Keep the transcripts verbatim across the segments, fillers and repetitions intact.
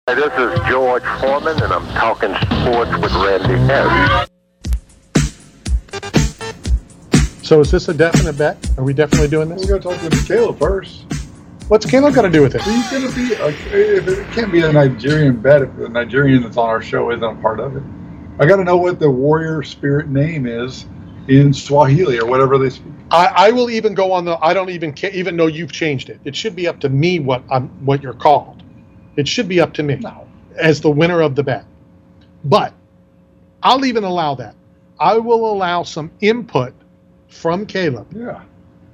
Hey, this is George Foreman, and I'm talking sports with Randy Harris. So is this a definite bet? Are we definitely doing this? We got to talk to Caleb first. What's Caleb got to do with it? He's going to be. A, if it can't be a Nigerian bet if the Nigerian that's on our show isn't a part of it. I got to know what the warrior spirit name is in Swahili or whatever they speak. I, I will even go on the. I don't even ca- even know you've changed it. It should be up to me what I'm what you're called. It should be up to me No. as the winner of the bet. But I'll even allow that. I will allow some input from Caleb Yeah,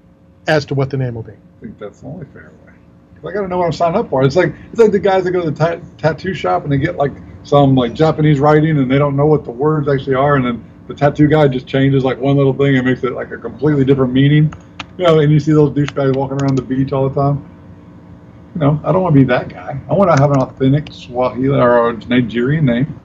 as to what the name will be. I think that's the only fair way. 'Cause I got to know what I'm signing up for. It's like it's like the guys that go to the ta- tattoo shop and they get like some like Japanese writing and they don't know what the words actually are, and then the tattoo guy just changes like one little thing and makes it like a completely different meaning. You know, and you see those douchebags walking around the beach all the time. You know, I don't want to be that guy. I want to have an authentic Swahili or a Nigerian name.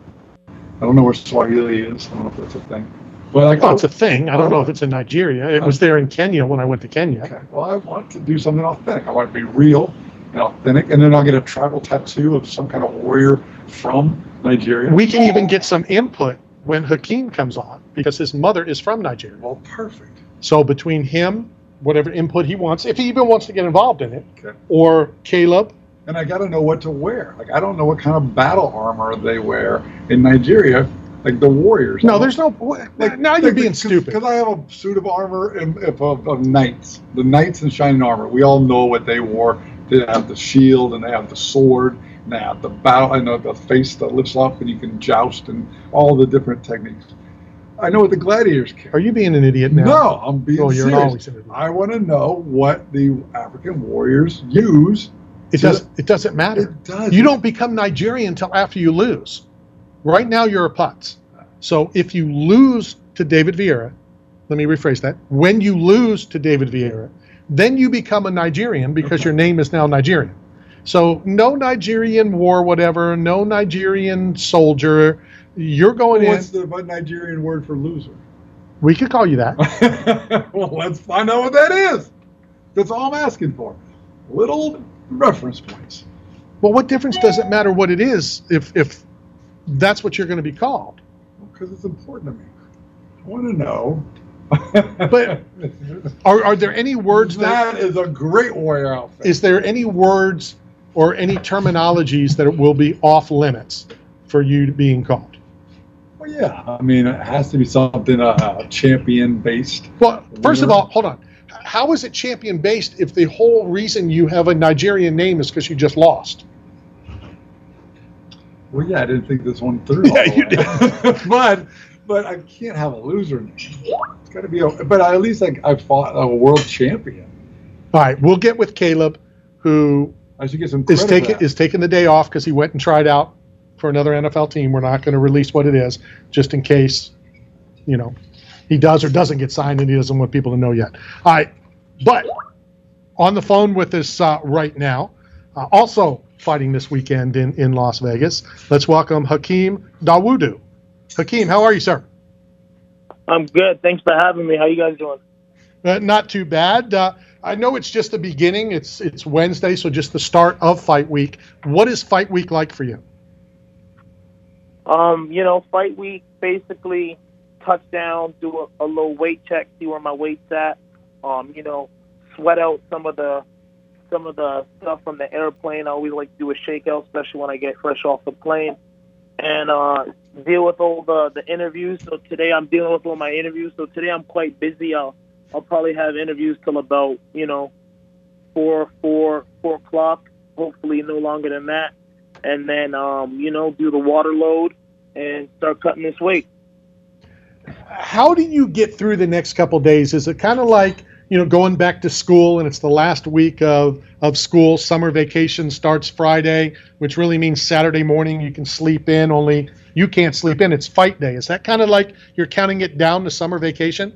I don't know where Swahili is. I don't know if that's a thing. But like, Well, it's a thing. I don't know if it's in Nigeria. It was there in Kenya when I went to Kenya. okay, well, I want to do something authentic. I want to be real and authentic, and then I'll get a tribal tattoo of some kind of warrior from Nigeria. We can even get some input when Hakeem comes on because his mother is from Nigeria. Well, perfect. So between him, whatever input he wants, if he even wants to get involved in it, Okay. or Caleb, And I got to know what to wear. Like, I don't know what kind of battle armor they wear in Nigeria, like the warriors. no, there's no. Like, now you're being stupid. Because I have a suit of armor of, of, of knights, the knights in shining armor. We all know what they wore. They have the shield and they have the sword and they have the battle and the, the face that lifts up and you can joust and all the different techniques. I know what the gladiators carry. Are you being an idiot now? No, I'm being Oh, you're serious. always an idiot. I want to know what the African warriors use. It to- does. It doesn't matter. It does. You don't become Nigerian until after you lose. Right now, you're a putz. So if you lose to David Vieira, let me rephrase that. When you lose to David Vieira, then you become a Nigerian because Okay. your name is now Nigerian. So no Nigerian war, whatever. No Nigerian soldier. You're going What's in. the what Nigerian word for loser? We could call you that. Well, let's find out what that is. That's all I'm asking for. Little reference points. Well, what difference does it matter what it is if if that's what you're going to be called? Because it's important to me. I want to know. But Are are there any words that that is a great warrior outfit. is there any words or any terminologies that will be off limits for you being called? Well, yeah. I mean, it has to be something uh, champion based. Well, first of Winner. all, hold on. How is it champion based if the whole reason you have a Nigerian name is because you just lost? Well, yeah, I didn't think this one through. Yeah, all the you way. but but I can't have a loser name. It's got to be a. But at least like I fought a world champion. All right, we'll get with Caleb, who I should get some is credit for taking that. is taking the day off because he went and tried out for another N F L team. We're not going to release what it is, just in case, you know, he does or doesn't get signed, and he doesn't want people to know yet. All right, but on the phone with us uh, right now, uh, also fighting this weekend in, in Las Vegas. Let's welcome Hakeem Dawodu. Hakeem, how are you, sir? I'm good. Thanks for having me. How you guys doing? Uh, not too bad. Uh, I know it's just the beginning. It's it's Wednesday, so just the start of fight week. What is fight week like for you? Um, you know, fight week, basically touchdown, do a, a little weight check, see where my weight's at. Um, you know, sweat out some of the some of the stuff from the airplane. I always like to do a shakeout, especially when I get fresh off the plane. And uh, deal with all the, the interviews. So today I'm dealing with all my interviews. So today I'm quite busy. I'll I'll probably have interviews till about, you know, four, four, four o'clock. Hopefully no longer than that. And then, um, you know, do the water load and start cutting this weight. How do you get through the next couple of days? Is it kind of like, you know, going back to school and it's the last week of, of school, summer vacation starts Friday, which really means Saturday morning you can sleep in, only you can't sleep in. It's fight day. Is that kind of like you're counting it down to summer vacation?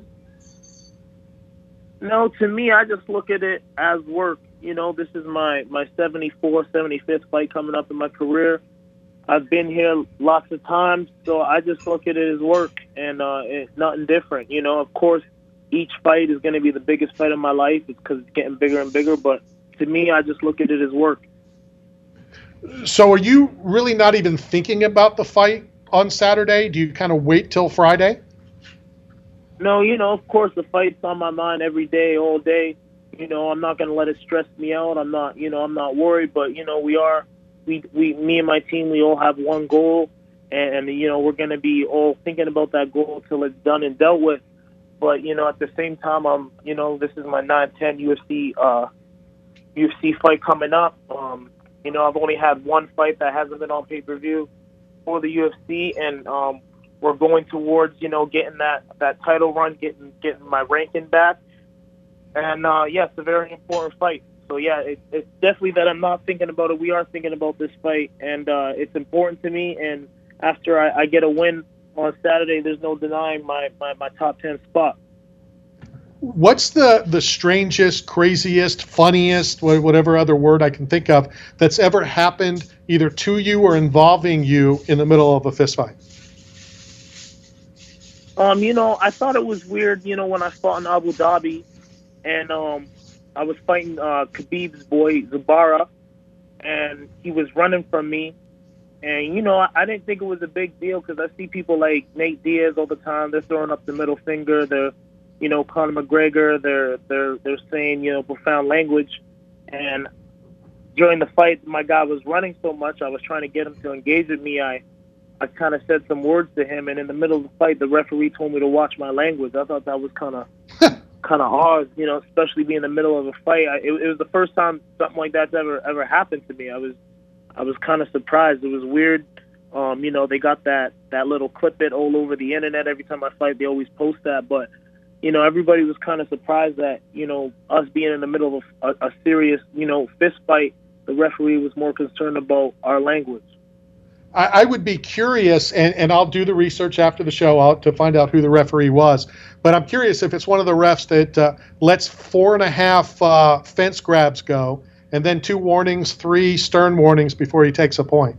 No, to me, I just look at it as work. You know, this is my, my seventy-fourth, seventy-fifth fight coming up in my career. I've been here lots of times, so I just look at it as work and uh, it's nothing different. You know, of course, each fight is going to be the biggest fight of my life. It's because it's getting bigger and bigger. But to me, I just look at it as work. So are you really not even thinking about the fight on Saturday? Do you kind of wait till Friday? No, you know, of course, the fight's on my mind every day, all day. You know, I'm not gonna let it stress me out. I'm not, you know, I'm not worried. But you know, we are, we, we, me and my team, we all have one goal, and, and you know, we're gonna be all thinking about that goal till it's done and dealt with. But you know, at the same time, I'm, you know, this is my nine ten U F C, uh, U F C fight coming up. Um, you know, I've only had one fight that hasn't been on pay per view for the U F C, and um. We're going towards, you know, getting that, that title run, getting getting my ranking back. And, uh, yeah, it's a very important fight. So, yeah, it, it's definitely that I'm not thinking about it. We are thinking about this fight, and uh, it's important to me. And after I, I get a win on Saturday, there's no denying my, my, my top ten spot. What's the, the strangest, craziest, funniest, whatever other word I can think of, that's ever happened either to you or involving you in the middle of a fist fight? Um, you know, I thought it was weird, you know, when I fought in Abu Dhabi, and um, I was fighting uh, Khabib's boy, Zabara, and he was running from me. And, you know, I, I didn't think it was a big deal because I see people like Nate Diaz all the time. They're throwing up the middle finger. They're, you know, Conor McGregor. They're, they're, they're saying, you know, profound language. And during the fight, my guy was running so much, I was trying to get him to engage with me. I I kind of said some words to him, and in the middle of the fight, the referee told me to watch my language. I thought that was kind of kind of odd, you know, especially being in the middle of a fight. I, it, it was the first time something like that's ever ever happened to me. I was I was kind of surprised. It was weird. Um, you know, they got that that little clip it all over the internet. Every time I fight, they always post that. But you know, everybody was kind of surprised that, you know, us being in the middle of a, a serious, you know, fist fight, the referee was more concerned about our language. I would be curious, and, and I'll do the research after the show out to find out who the referee was. But I'm curious if it's one of the refs that uh, lets four and a half uh, fence grabs go, and then two warnings, three stern warnings before he takes a point.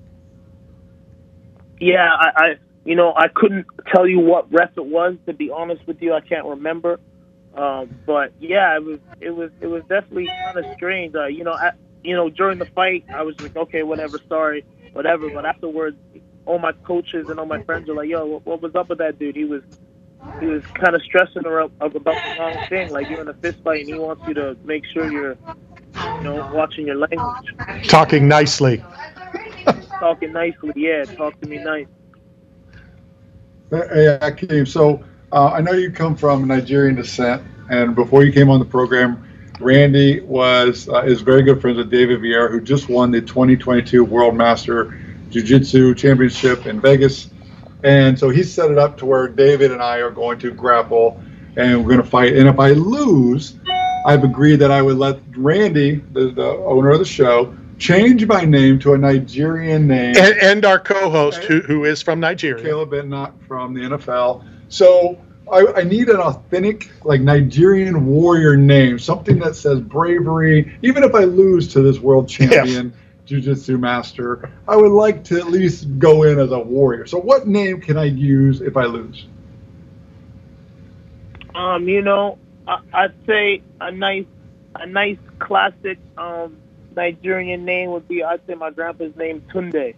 Yeah, I, I you know, I couldn't tell you what ref it was, to be honest with you. I can't remember. Um, but yeah, it was it was it was definitely kind of strange. Uh, you know, I, you know, during the fight, I was like, okay, whatever, sorry. Whatever, but afterwards, all my coaches and all my friends are like, "Yo, what, what was up with that dude? He was, he was kind of stressing her up, up about the wrong thing. Like you're in a fist fight, and he wants you to make sure you're, you know, watching your language, talking nicely, talking nicely. Yeah, talk to me nice." Hey, Akeem, so uh, I know you come from Nigerian descent, and before you came on the program, Randy was uh, is very good friends with David Vieira, who just won the twenty twenty-two World Master Jiu-Jitsu Championship in Vegas. And so he set it up to where David and I are going to grapple, and we're going to fight. And if I lose, I've agreed that I would let Randy, the, the owner of the show, change my name to a Nigerian name. And, and our co-host, who, who is from Nigeria. Caleb Bennock from the N F L. So I, I need an authentic, like, Nigerian warrior name, something that says bravery. Even if I lose to this world champion yeah. jiu-jitsu master, I would like to at least go in as a warrior. So what name can I use if I lose? Um, you know, I, I'd say a nice, a nice classic um, Nigerian name would be, I'd say my grandpa's name, Tunde.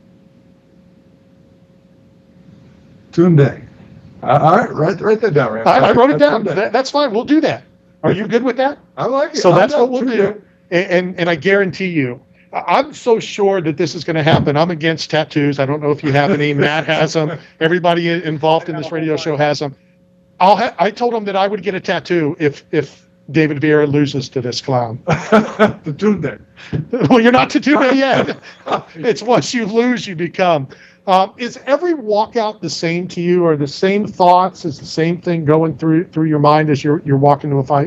Tunde. Uh, all right, write, write that down, Randy. I, I wrote it down. That, that's fine. We'll do that. Are you good with that? I like it. So I'm that's what we'll Tunde. do. And, and and I guarantee you, I'm so sure that this is going to happen. I'm against tattoos. I don't know if you have any. Matt has them. Everybody involved in this radio show has them. I'll ha- I told him that I would get a tattoo if if David Vieira loses to this clown. The Tunde. Well, you're not to Tunde yet. It's once you lose, you become. Um, is every walkout the same to you, or the same thoughts? Is the same thing going through through your mind as you're you're walking to a fight?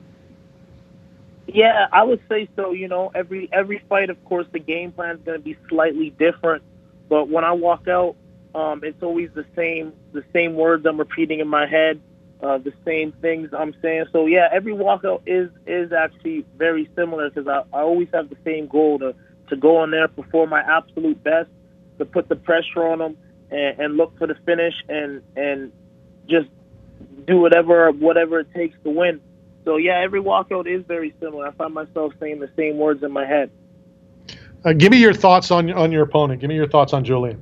Yeah, I would say so. You know, every every fight, of course, the game plan is going to be slightly different. But when I walk out, um, it's always the same the same words I'm repeating in my head, uh, the same things I'm saying. So yeah, every walkout is is actually very similar because I, I always have the same goal to to go in there, perform my absolute best, to put the pressure on them and, and look for the finish and and just do whatever whatever it takes to win. So yeah, every walkout is very similar. I find myself saying the same words in my head. Uh, give me your thoughts on on your opponent. Give me your thoughts on Julian.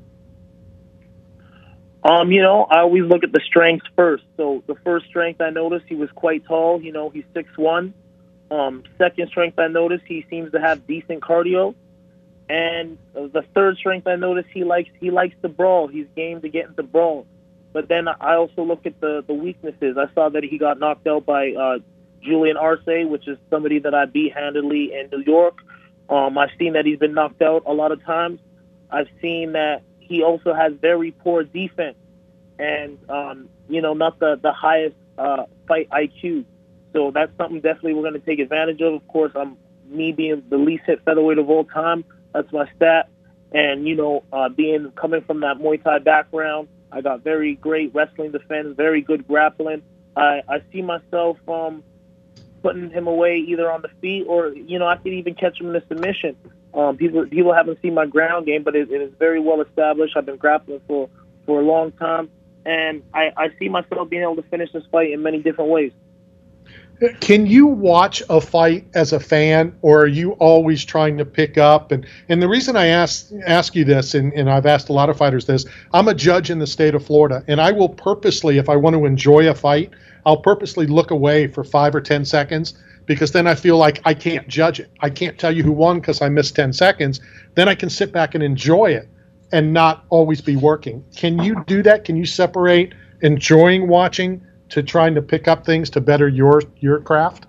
Um, you know, I always look at the strengths first. So the first strength I noticed, he was quite tall. You know, he's six one. Um, second strength I noticed, he seems to have decent cardio. And the third strength I noticed, he likes he likes to brawl. He's game to get into brawl. But then I also look at the, the weaknesses. I saw that he got knocked out by uh, Julian Arce, which is somebody that I beat handily in New York. Um, I've seen that he's been knocked out a lot of times. I've seen that he also has very poor defense and, um, you know, not the, the highest uh, fight I Q. So that's something definitely we're going to take advantage of. Of course, I'm me being the least hit featherweight of all time. That's my stat. And, you know, uh, being coming from that Muay Thai background, I got very great wrestling defense, very good grappling. I, I see myself um, putting him away either on the feet or, you know, I could even catch him in a submission. Um, people people haven't seen my ground game, but it, it is very well established. I've been grappling for, for a long time. And I, I see myself being able to finish this fight in many different ways. Can you watch a fight as a fan, or are you always trying to pick up? And, and the reason I ask ask you this, and, and I've asked a lot of fighters this, I'm a judge in the state of Florida, and I will purposely, if I want to enjoy a fight, I'll purposely look away for five or ten seconds, because then I feel like I can't judge it. I can't tell you who won because I missed ten seconds. Then I can sit back and enjoy it and not always be working. Can you do that? Can you separate enjoying watching to trying to pick up things to better your your craft?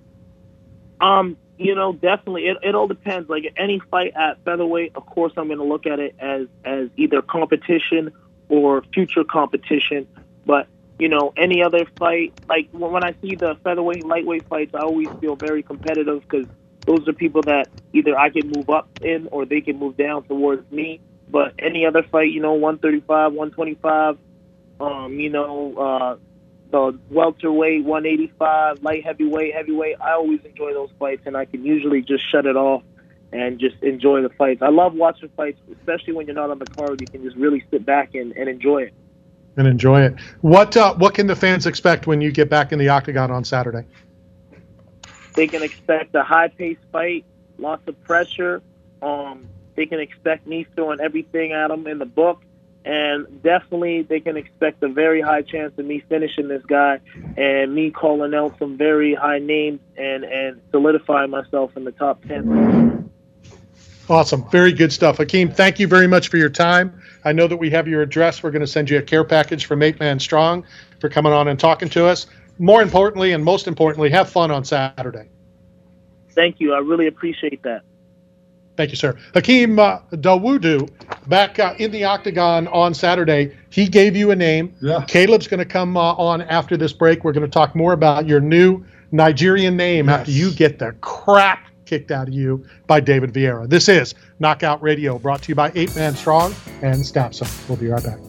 Um, you know, definitely. It, it all depends. Like any fight at featherweight, of course, I'm going to look at it as, as either competition or future competition. But, you know, any other fight, like when I see the featherweight, lightweight fights, I always feel very competitive because those are people that either I can move up in or they can move down towards me. But any other fight, you know, one thirty-five, one twenty-five, um, you know, uh, the welterweight, one eighty-five, light heavyweight, heavyweight. I always enjoy those fights, and I can usually just shut it off and just enjoy the fights. I love watching fights, especially when you're not on the card. You can just really sit back and, and enjoy it. And enjoy it. What uh, what can the fans expect when you get back in the octagon on Saturday? They can expect a high-paced fight, lots of pressure. Um, they can expect me throwing everything at them in the book. And definitely they can expect a very high chance of me finishing this guy and me calling out some very high names and, and solidifying myself in the top ten. Awesome. Very good stuff. Hakeem, thank you very much for your time. I know that we have your address. We're going to send you a care package from Eight Man Strong for coming on and talking to us. More importantly, and most importantly, have fun on Saturday. Thank you. I really appreciate that. Thank you, sir. Hakeem uh, Dawodu, back uh, in the octagon on Saturday. He gave you a name. Yeah. Caleb's going to come uh, on after this break. We're going to talk more about your new Nigerian name Yes. after you get the crap kicked out of you by David Vieira. This is Knockout Radio, brought to you by Eight Man Strong and Stapson. We'll be right back.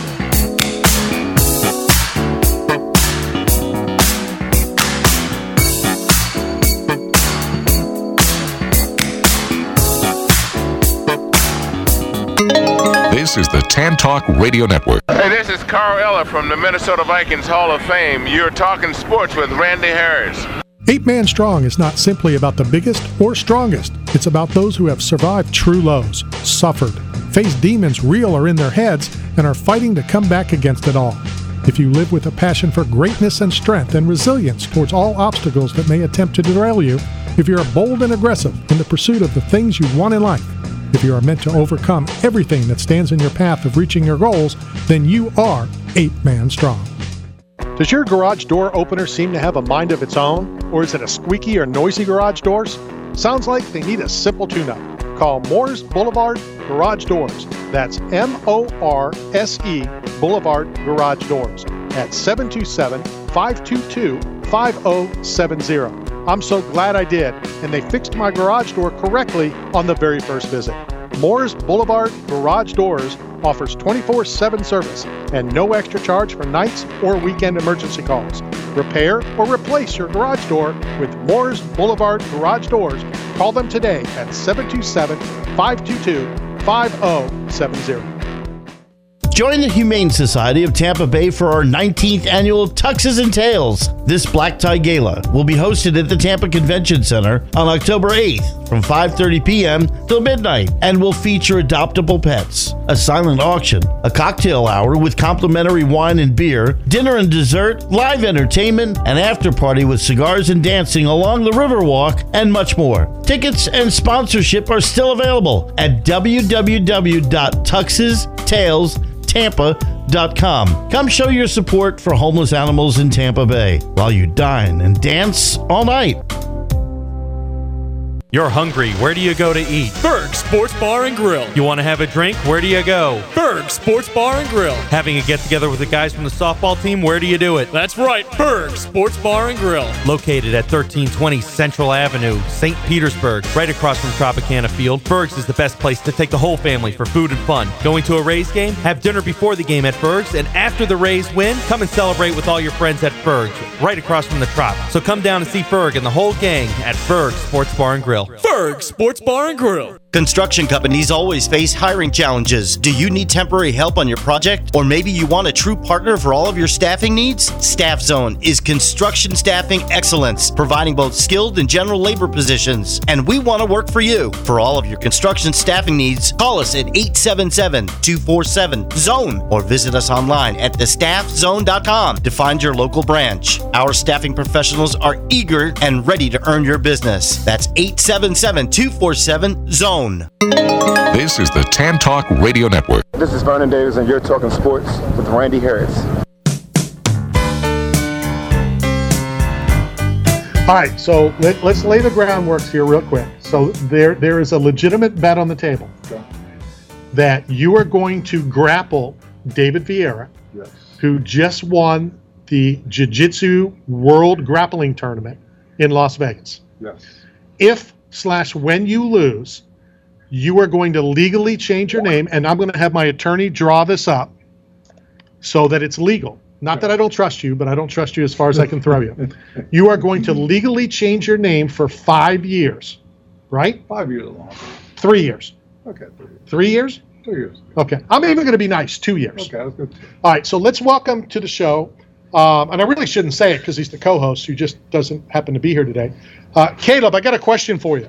This is the Tan Talk Radio Network. Hey, this is Carl Eller from the Minnesota Vikings Hall of Fame. You're talking sports with Randy Harris. Eight Man Strong is not simply about the biggest or strongest. It's about those who have survived true lows, suffered, faced demons real or in their heads, and are fighting to come back against it all. If you live with a passion for greatness and strength and resilience towards all obstacles that may attempt to derail you, if you're bold and aggressive in the pursuit of the things you want in life, if you are meant to overcome everything that stands in your path of reaching your goals, then you are Eight Man Strong. Does your garage door opener seem to have a mind of its own? Or is it a squeaky or noisy garage doors? Sounds like they need a simple tune-up. Call Moores Boulevard Garage Doors. That's M O R S E Boulevard Garage Doors at seven two seven, five two two, five zero seven zero. I'm so glad I did, and they fixed my garage door correctly on the very first visit. Moores Boulevard Garage Doors offers twenty-four seven service and no extra charge for nights or weekend emergency calls. Repair or replace your garage door with Moores Boulevard Garage Doors. Call them today at seven two seven, five two two, five zero seven zero. Join the Humane Society of Tampa Bay for our nineteenth annual Tuxes and Tails. This Black Tie Gala will be hosted at the Tampa Convention Center on October eighth from five thirty p.m. till midnight and will feature adoptable pets, a silent auction, a cocktail hour with complimentary wine and beer, dinner and dessert, live entertainment, an after party with cigars and dancing along the Riverwalk, and much more. Tickets and sponsorship are still available at w w w dot tuxes tails tampa dot com. Come show your support for homeless animals in Tampa Bay while you dine and dance all night. You're hungry. Where do you go to eat? Berg Sports Bar and Grill. You want to have a drink? Where do you go? Berg Sports Bar and Grill. Having a get-together with the guys from the softball team? Where do you do it? That's right, Berg Sports Bar and Grill. Located at thirteen twenty Central Avenue, Saint Petersburg, right across from Tropicana Field, Berg's is the best place to take the whole family for food and fun. Going to a Rays game? Have dinner before the game at Berg's, and after the Rays win, come and celebrate with all your friends at Berg's, right across from the Trop. So come down and see Berg and the whole gang at Berg Sports Bar and Grill. Berg Sports Bar and Grill. Construction companies always face hiring challenges. Do you need temporary help on your project? Or maybe you want a true partner for all of your staffing needs? Staff Zone is construction staffing excellence, providing both skilled and general labor positions. And we want to work for you. For all of your construction staffing needs, call us at eight seven seven, two four seven, zone or visit us online at the staff zone dot com to find your local branch. Our staffing professionals are eager and ready to earn your business. That's eight seven seven, two four seven, zone. This is the Tan Talk Radio Network. This is Vernon Davis, and you're talking sports with Randy Harris. All right, so let, let's lay the groundwork here real quick. So there, there is a legitimate bet on the table Okay. that you are going to grapple David Vieira, Yes. who just won the Jiu-Jitsu World Grappling Tournament in Las Vegas. Yes. If slash when you lose, you are going to legally change your name, and I'm going to have my attorney draw this up so that it's legal. Not that I don't trust you, but I don't trust you as far as I can throw you. You are going to legally change your name for five years, right? Five years long. Three years. Okay, three years. Three years? Two years. Okay. I'm even going to be nice. Two years. Okay, that's good. All right, so let's welcome to the show, um, and I really shouldn't say it because he's the co-host who just doesn't happen to be here today. Uh, Caleb, I got a question for you.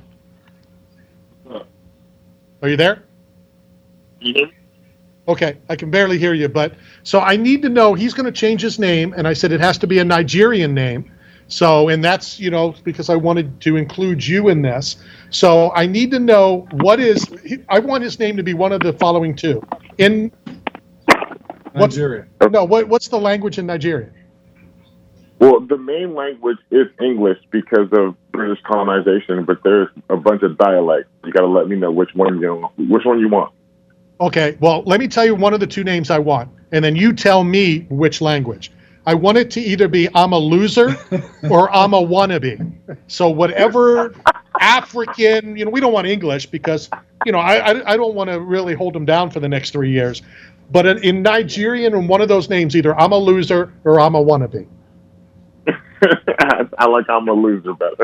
Are you there? Yeah. Okay, I can barely hear you, but so I need to know, he's going to change his name, and I said it has to be a Nigerian name. So, and that's, you know, because I wanted to include you in this. So I need to know what is, I want his name to be one of the following two. In what's, Nigeria. No, what, what's the language in Nigeria? Well, the main language is English because of British colonization, but there's a bunch of dialects. You got to let me know which one you which one you want. Okay, well, let me tell you one of the two names I want, and then you tell me which language. I want it to either be I'm a loser or I'm a wannabe. So whatever African, you know, we don't want English because, you know, I I, I don't want to really hold them down for the next three years. But in, in Nigerian, in one of those names, either I'm a loser or I'm a wannabe. I like I'm a loser better.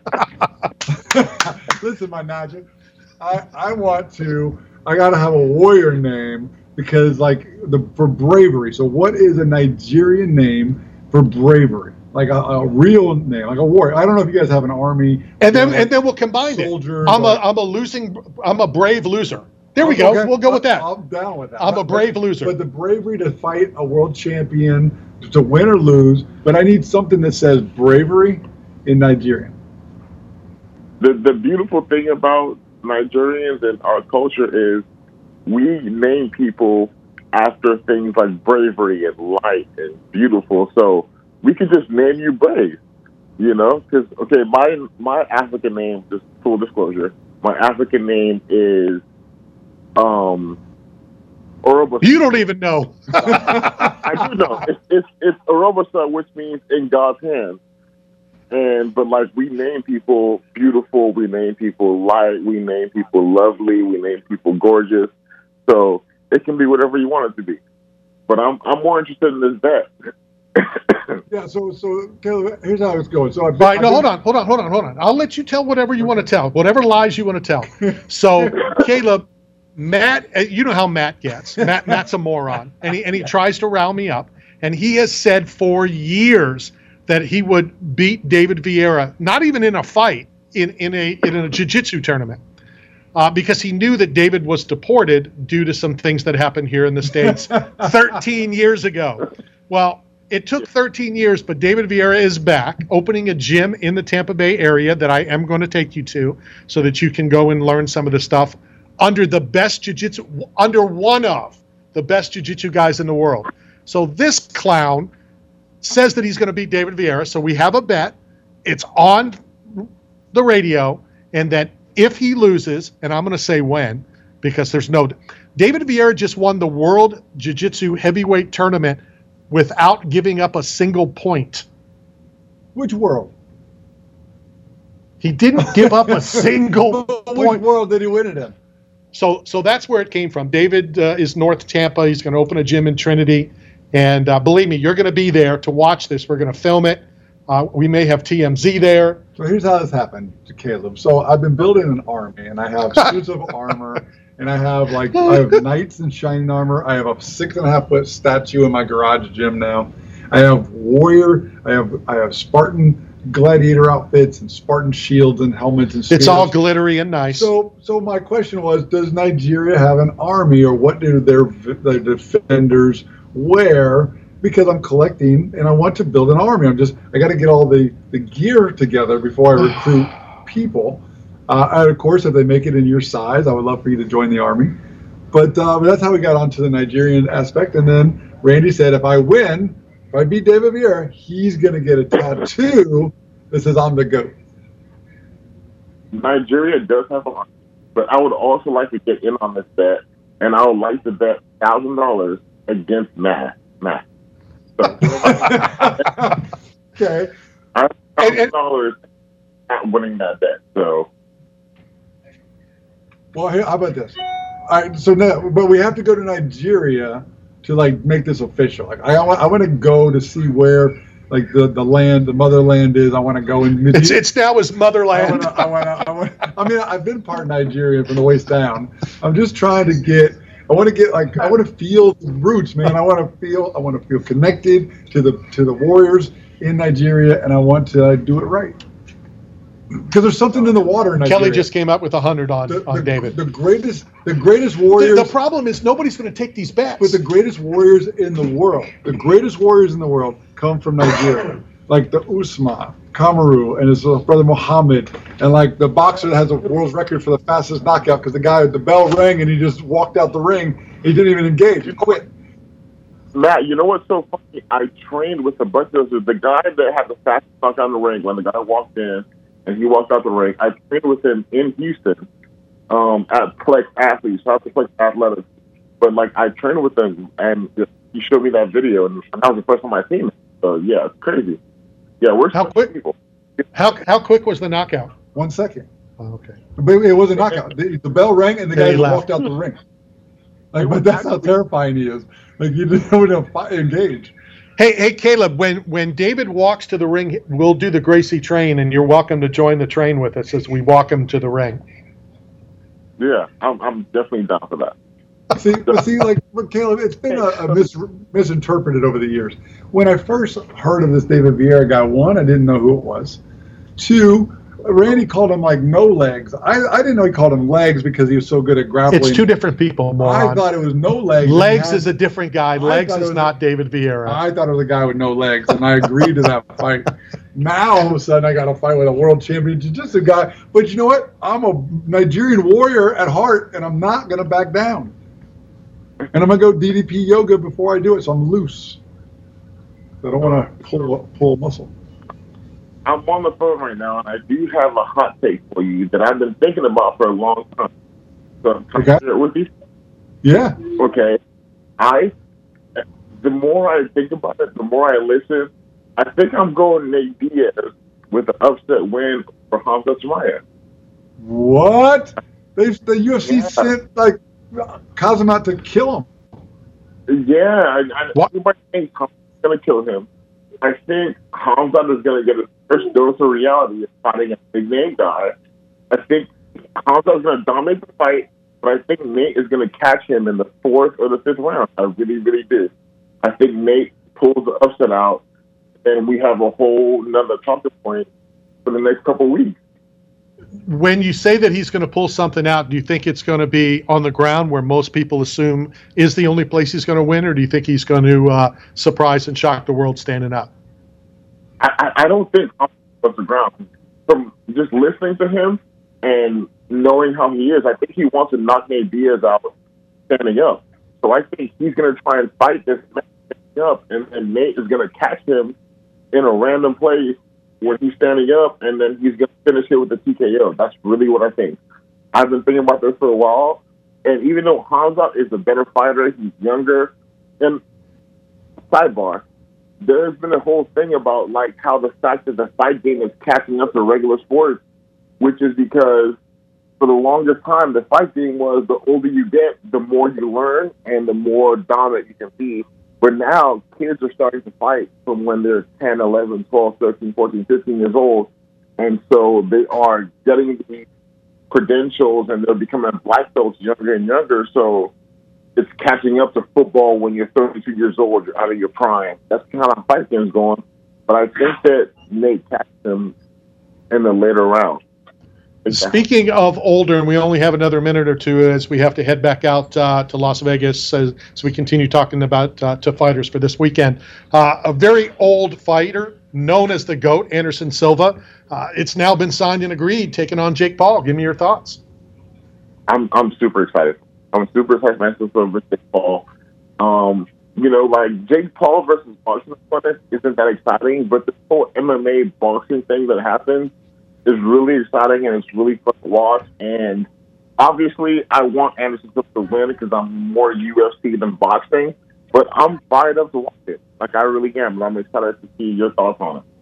Listen, my Najee, I, I want to, I got to have a warrior name because, like, the for bravery. So what is a Nigerian name for bravery? Like a, a real name, like a warrior. I don't know if you guys have an army. And then you know, and then we'll combine soldier, it. I'm but, a I'm a losing I'm a brave loser. There we go. Okay, We'll go with that. I'm down with that. I'm a brave but, loser. But the bravery to fight a world champion, to win or lose, but I need something that says bravery in Nigerian. The the beautiful thing about Nigerians and our culture is we name people after things like bravery and light and beautiful. So we could just name you Brave, you know? Because, okay, my, my African name, just full disclosure, my African name is um, Orobosa. You don't even know. I do know. It's, it's, it's Orobosa, which means in God's hands. And, but like, we name people beautiful, we name people light, we name people lovely, we name people gorgeous. So it can be whatever you want it to be. But I'm, I'm more interested in this bet. Yeah, so so Caleb, here's how it's going. So I All right, no, hold on, hold on, hold on, hold on. I'll let you tell whatever you want to tell, whatever lies you want to tell. So, Caleb, Matt, uh, you know how Matt gets. Matt, Matt's a moron, and he and he tries to rile me up. And he has said for years that he would beat David Vieira, not even in a fight, in in a in a jiu-jitsu tournament, uh, because he knew that David was deported due to some things that happened here in the States thirteen years ago. Well, it took thirteen years, but David Vieira is back, opening a gym in the Tampa Bay area that I am going to take you to, so that you can go and learn some of the stuff under the best jiu-jitsu, under one of the best jiu-jitsu guys in the world. So this clown says that he's going to beat David Vieira. So we have a bet. It's on the radio, and that if he loses, and I'm going to say when, because there's no – David Vieira just won the World Jiu-Jitsu Heavyweight Tournament without giving up a single point. Which world? He didn't give up a single point. Which world did he win it in? So so that's where it came from. David uh, is North Tampa. He's going to open a gym in Trinity. And uh, believe me, you're going to be there to watch this. We're going to film it. Uh, we may have T M Z there. So here's how this happened to Caleb. So I've been building an army, and I have suits of armor, and I have like I have knights in shining armor. I have a six and a half foot statue in my garage gym now. I have warrior. I have I have Spartan gladiator outfits and Spartan shields and helmets and spears. It's all glittery and nice. So, so my question was: does Nigeria have an army, or what do their their defenders wear? Because I'm collecting and I want to build an army. I'm just I got to get all the the gear together before I recruit people. Uh, and of course, if they make it in your size, I would love for you to join the army. But uh, that's how we got onto the Nigerian aspect. And then Randy said, if I win. If I beat David Vieira, he's going to get a tattoo that says I'm the GOAT. Nigeria does have an army, but I would also like to get in on this bet, and I would like to bet one thousand dollars against Matt. Matt. So, okay. I have one thousand dollars at winning that bet, so. Well, here, how about this? All right, so now, but we have to go to Nigeria to like make this official. Like I, I want to go to see where like the, the land, the motherland is. I want to go and it's it's now his motherland. I want to. I, wanna, I, I mean, I've been part Nigerian from the waist down. I'm just trying to get. I want to get like I want to feel the roots, man. I want to feel. I want to feel connected to the to the warriors in Nigeria, and I want to uh, do it right. Because there's something in the water in Nigeria. Kelly just came up with a hundred on, the, on the, David. The greatest, the greatest warriors. The, the problem is nobody's going to take these bets. But the greatest warriors in the world, the greatest warriors in the world, come from Nigeria. Like the Usman, Kamaru, and his brother Muhammad, and like the boxer that has a world's record for the fastest knockout because the guy, the bell rang and he just walked out the ring. He didn't even engage. He quit. Matt, you know what's so funny? I trained with a bunch of the guy that had the fastest knockout in the ring when the guy walked in. And he walked out the ring. I trained with him in Houston um, at Plex Athletes, shout out to Plex Athletics. But, like, I trained with him, and he showed me that video, and that was the first time I seen it. So, yeah, it's crazy. Yeah, we're how quick? People. How how quick was the knockout? One second. Oh, okay. But it was a knockout. The, the bell rang, and the guy walked out the ring. Like, but that's how terrifying he is. Like, you didn't know to engage. Hey, hey, Caleb, when, when David walks to the ring, we'll do the Gracie train, and you're welcome to join the train with us as we walk him to the ring. Yeah, I'm, I'm definitely down for that. See, but see, like, look, Caleb, it's been a, a mis- misinterpreted over the years. When I first heard of this David Vieira guy, one, I didn't know who it was. Two, Randy called him, like, no legs. I, I didn't know he called him legs because he was so good at grappling. It's two different people, moron. I thought it was no legs. Legs had, is a different guy. Legs is not a, David Vieira. I thought it was a guy with no legs, and I agreed to that fight. Now, all of a sudden, I got to fight with a world champion jiu-jitsu guy. But you know what? I'm a Nigerian warrior at heart, and I'm not going to back down. And I'm going to go D D P yoga before I do it, so I'm loose. I don't want to pull pull muscle. I'm on the phone right now, and I do have a hot take for you that I've been thinking about for a long time. So, can I share it with you? Yeah. Okay. I, the more I think about it, the more I listen, I think I'm going Nate Diaz with an upset win for Hamza Chimaev. What? They the U F C yeah. sent like Kazim out to kill him. Yeah, I, I, everybody thinks Hamza's going to kill him. I think Hamza is going to get his first dose of reality of fighting a big name guy. I think Hamza is going to dominate the fight, but I think Nate is going to catch him in the fourth or the fifth round. I really, really do. I think Nate pulls the upset out, and we have a whole another talking point for the next couple of weeks. When you say that he's going to pull something out, do you think it's going to be on the ground where most people assume is the only place he's going to win, or do you think he's going to uh, surprise and shock the world standing up? I, I, I don't think off the ground. From just listening to him and knowing how he is, I think he wants to knock Nate Diaz out standing up. So I think he's going to try and fight this man standing up, and, and Nate is going to catch him in a random place when he's standing up, and then he's going to finish it with the T K O. That's really what I think. I've been thinking about this for a while, and even though Hamza is a better fighter, he's younger, and sidebar, there's been a whole thing about like how the fact that the fight game is catching up to regular sports, which is because for the longest time, the fight game was the older you get, the more you learn and the more dominant you can be. But now kids are starting to fight from when they're ten, eleven, twelve, thirteen, fourteen, fifteen years old. And so they are getting these credentials and they're becoming black belts younger and younger. So it's catching up to football when you're thirty-two years old, you're out of your prime. That's kind of how fight game's going. But I think that Nate catches him in the later round. Speaking of older, and we only have another minute or two as we have to head back out uh, to Las Vegas as, as we continue talking about uh, to fighters for this weekend. Uh, a very old fighter known as the GOAT, Anderson Silva. Uh, it's now been signed and agreed, taking on Jake Paul. Give me your thoughts. I'm I'm super excited. I'm super excited for Anderson Silva versus Jake Paul. Um, you know, like Jake Paul versus boxing isn't that exciting, but the whole M M A boxing thing that happens is really exciting, and it's really fun to watch. And obviously, I want Anderson Silva to win because I'm more U F C than boxing. But I'm fired up to watch it. Like, I really am. And I'm excited to see your thoughts on it.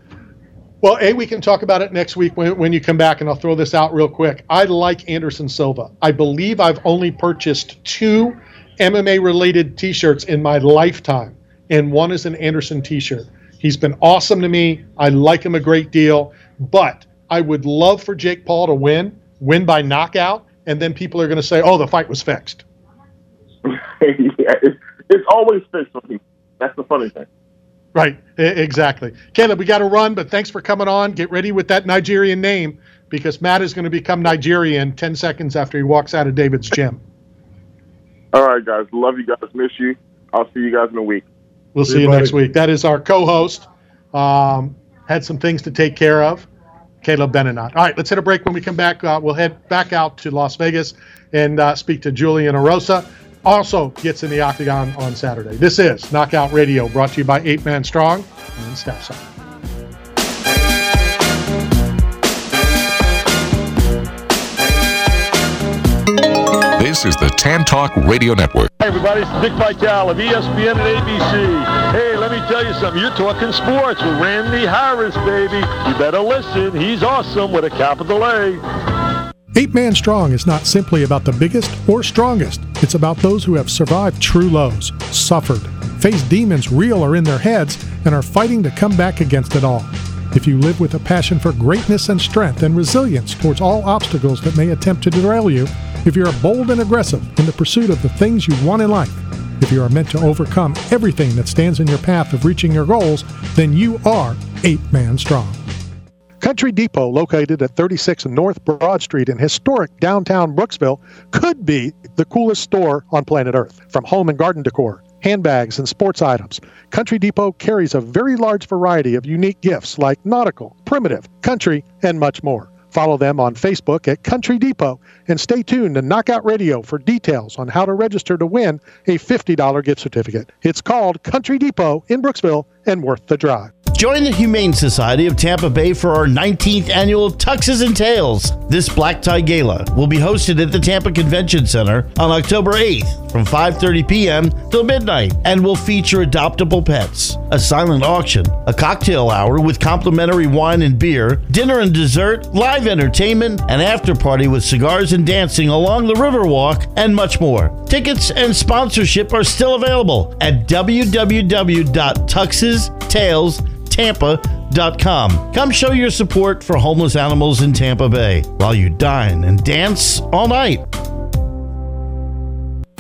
Well, A, we can talk about it next week when, when you come back, and I'll throw this out real quick. I like Anderson Silva. I believe I've only purchased two M M A-related T-shirts in my lifetime, and one is an Anderson T-shirt. He's been awesome to me. I like him a great deal. But I would love for Jake Paul to win, win by knockout, and then people are going to say, oh, the fight was fixed. yeah, it's, it's always fixed for me. That's the funny thing. Right, exactly. Caleb, we got to run, but thanks for coming on. Get ready with that Nigerian name because Matt is going to become Nigerian ten seconds after he walks out of David's gym. All right, guys. Love you guys. Miss you. I'll see you guys in a week. We'll see you next week. That is our co-host. Um, had some things to take care of. Caleb Benenot. All right, let's hit a break. When we come back, uh, we'll head back out to Las Vegas and uh, speak to Julian Erosa. Also gets in the octagon on Saturday. This is Knockout Radio, brought to you by Eight Man Strong and Staff Side. This is the Tan Talk Radio Network. Hey everybody, it's Dick Vitale of E S P N and A B C. Hey, let me tell you something. You're talking sports with Randy Harris, baby. You better listen. He's awesome with a capital A. Eight Man Strong is not simply about the biggest or strongest. It's about those who have survived true lows, suffered, faced demons real or in their heads, and are fighting to come back against it all. If you live with a passion for greatness and strength and resilience towards all obstacles that may attempt to derail you, if you are bold and aggressive in the pursuit of the things you want in life, if you are meant to overcome everything that stands in your path of reaching your goals, then you are Eight Man Strong. Country Depot, located at thirty-six North Broad Street in historic downtown Brooksville, could be the coolest store on planet Earth. From home and garden decor, handbags, and sports items, Country Depot carries a very large variety of unique gifts like nautical, primitive, country, and much more. Follow them on Facebook at Country Depot and stay tuned to Knockout Radio for details on how to register to win a fifty dollars gift certificate. It's called Country Depot in Brooksville and worth the drive. Join the Humane Society of Tampa Bay for our nineteenth annual Tuxes and Tails. This Black Tie Gala will be hosted at the Tampa Convention Center on October eighth from five thirty p.m. till midnight and will feature adoptable pets, a silent auction, a cocktail hour with complimentary wine and beer, dinner and dessert, live entertainment, an after party with cigars and dancing along the Riverwalk, and much more. Tickets and sponsorship are still available at w w w dot tuxes tails tampa dot com. Come show your support for homeless animals in Tampa Bay while you dine and dance all night.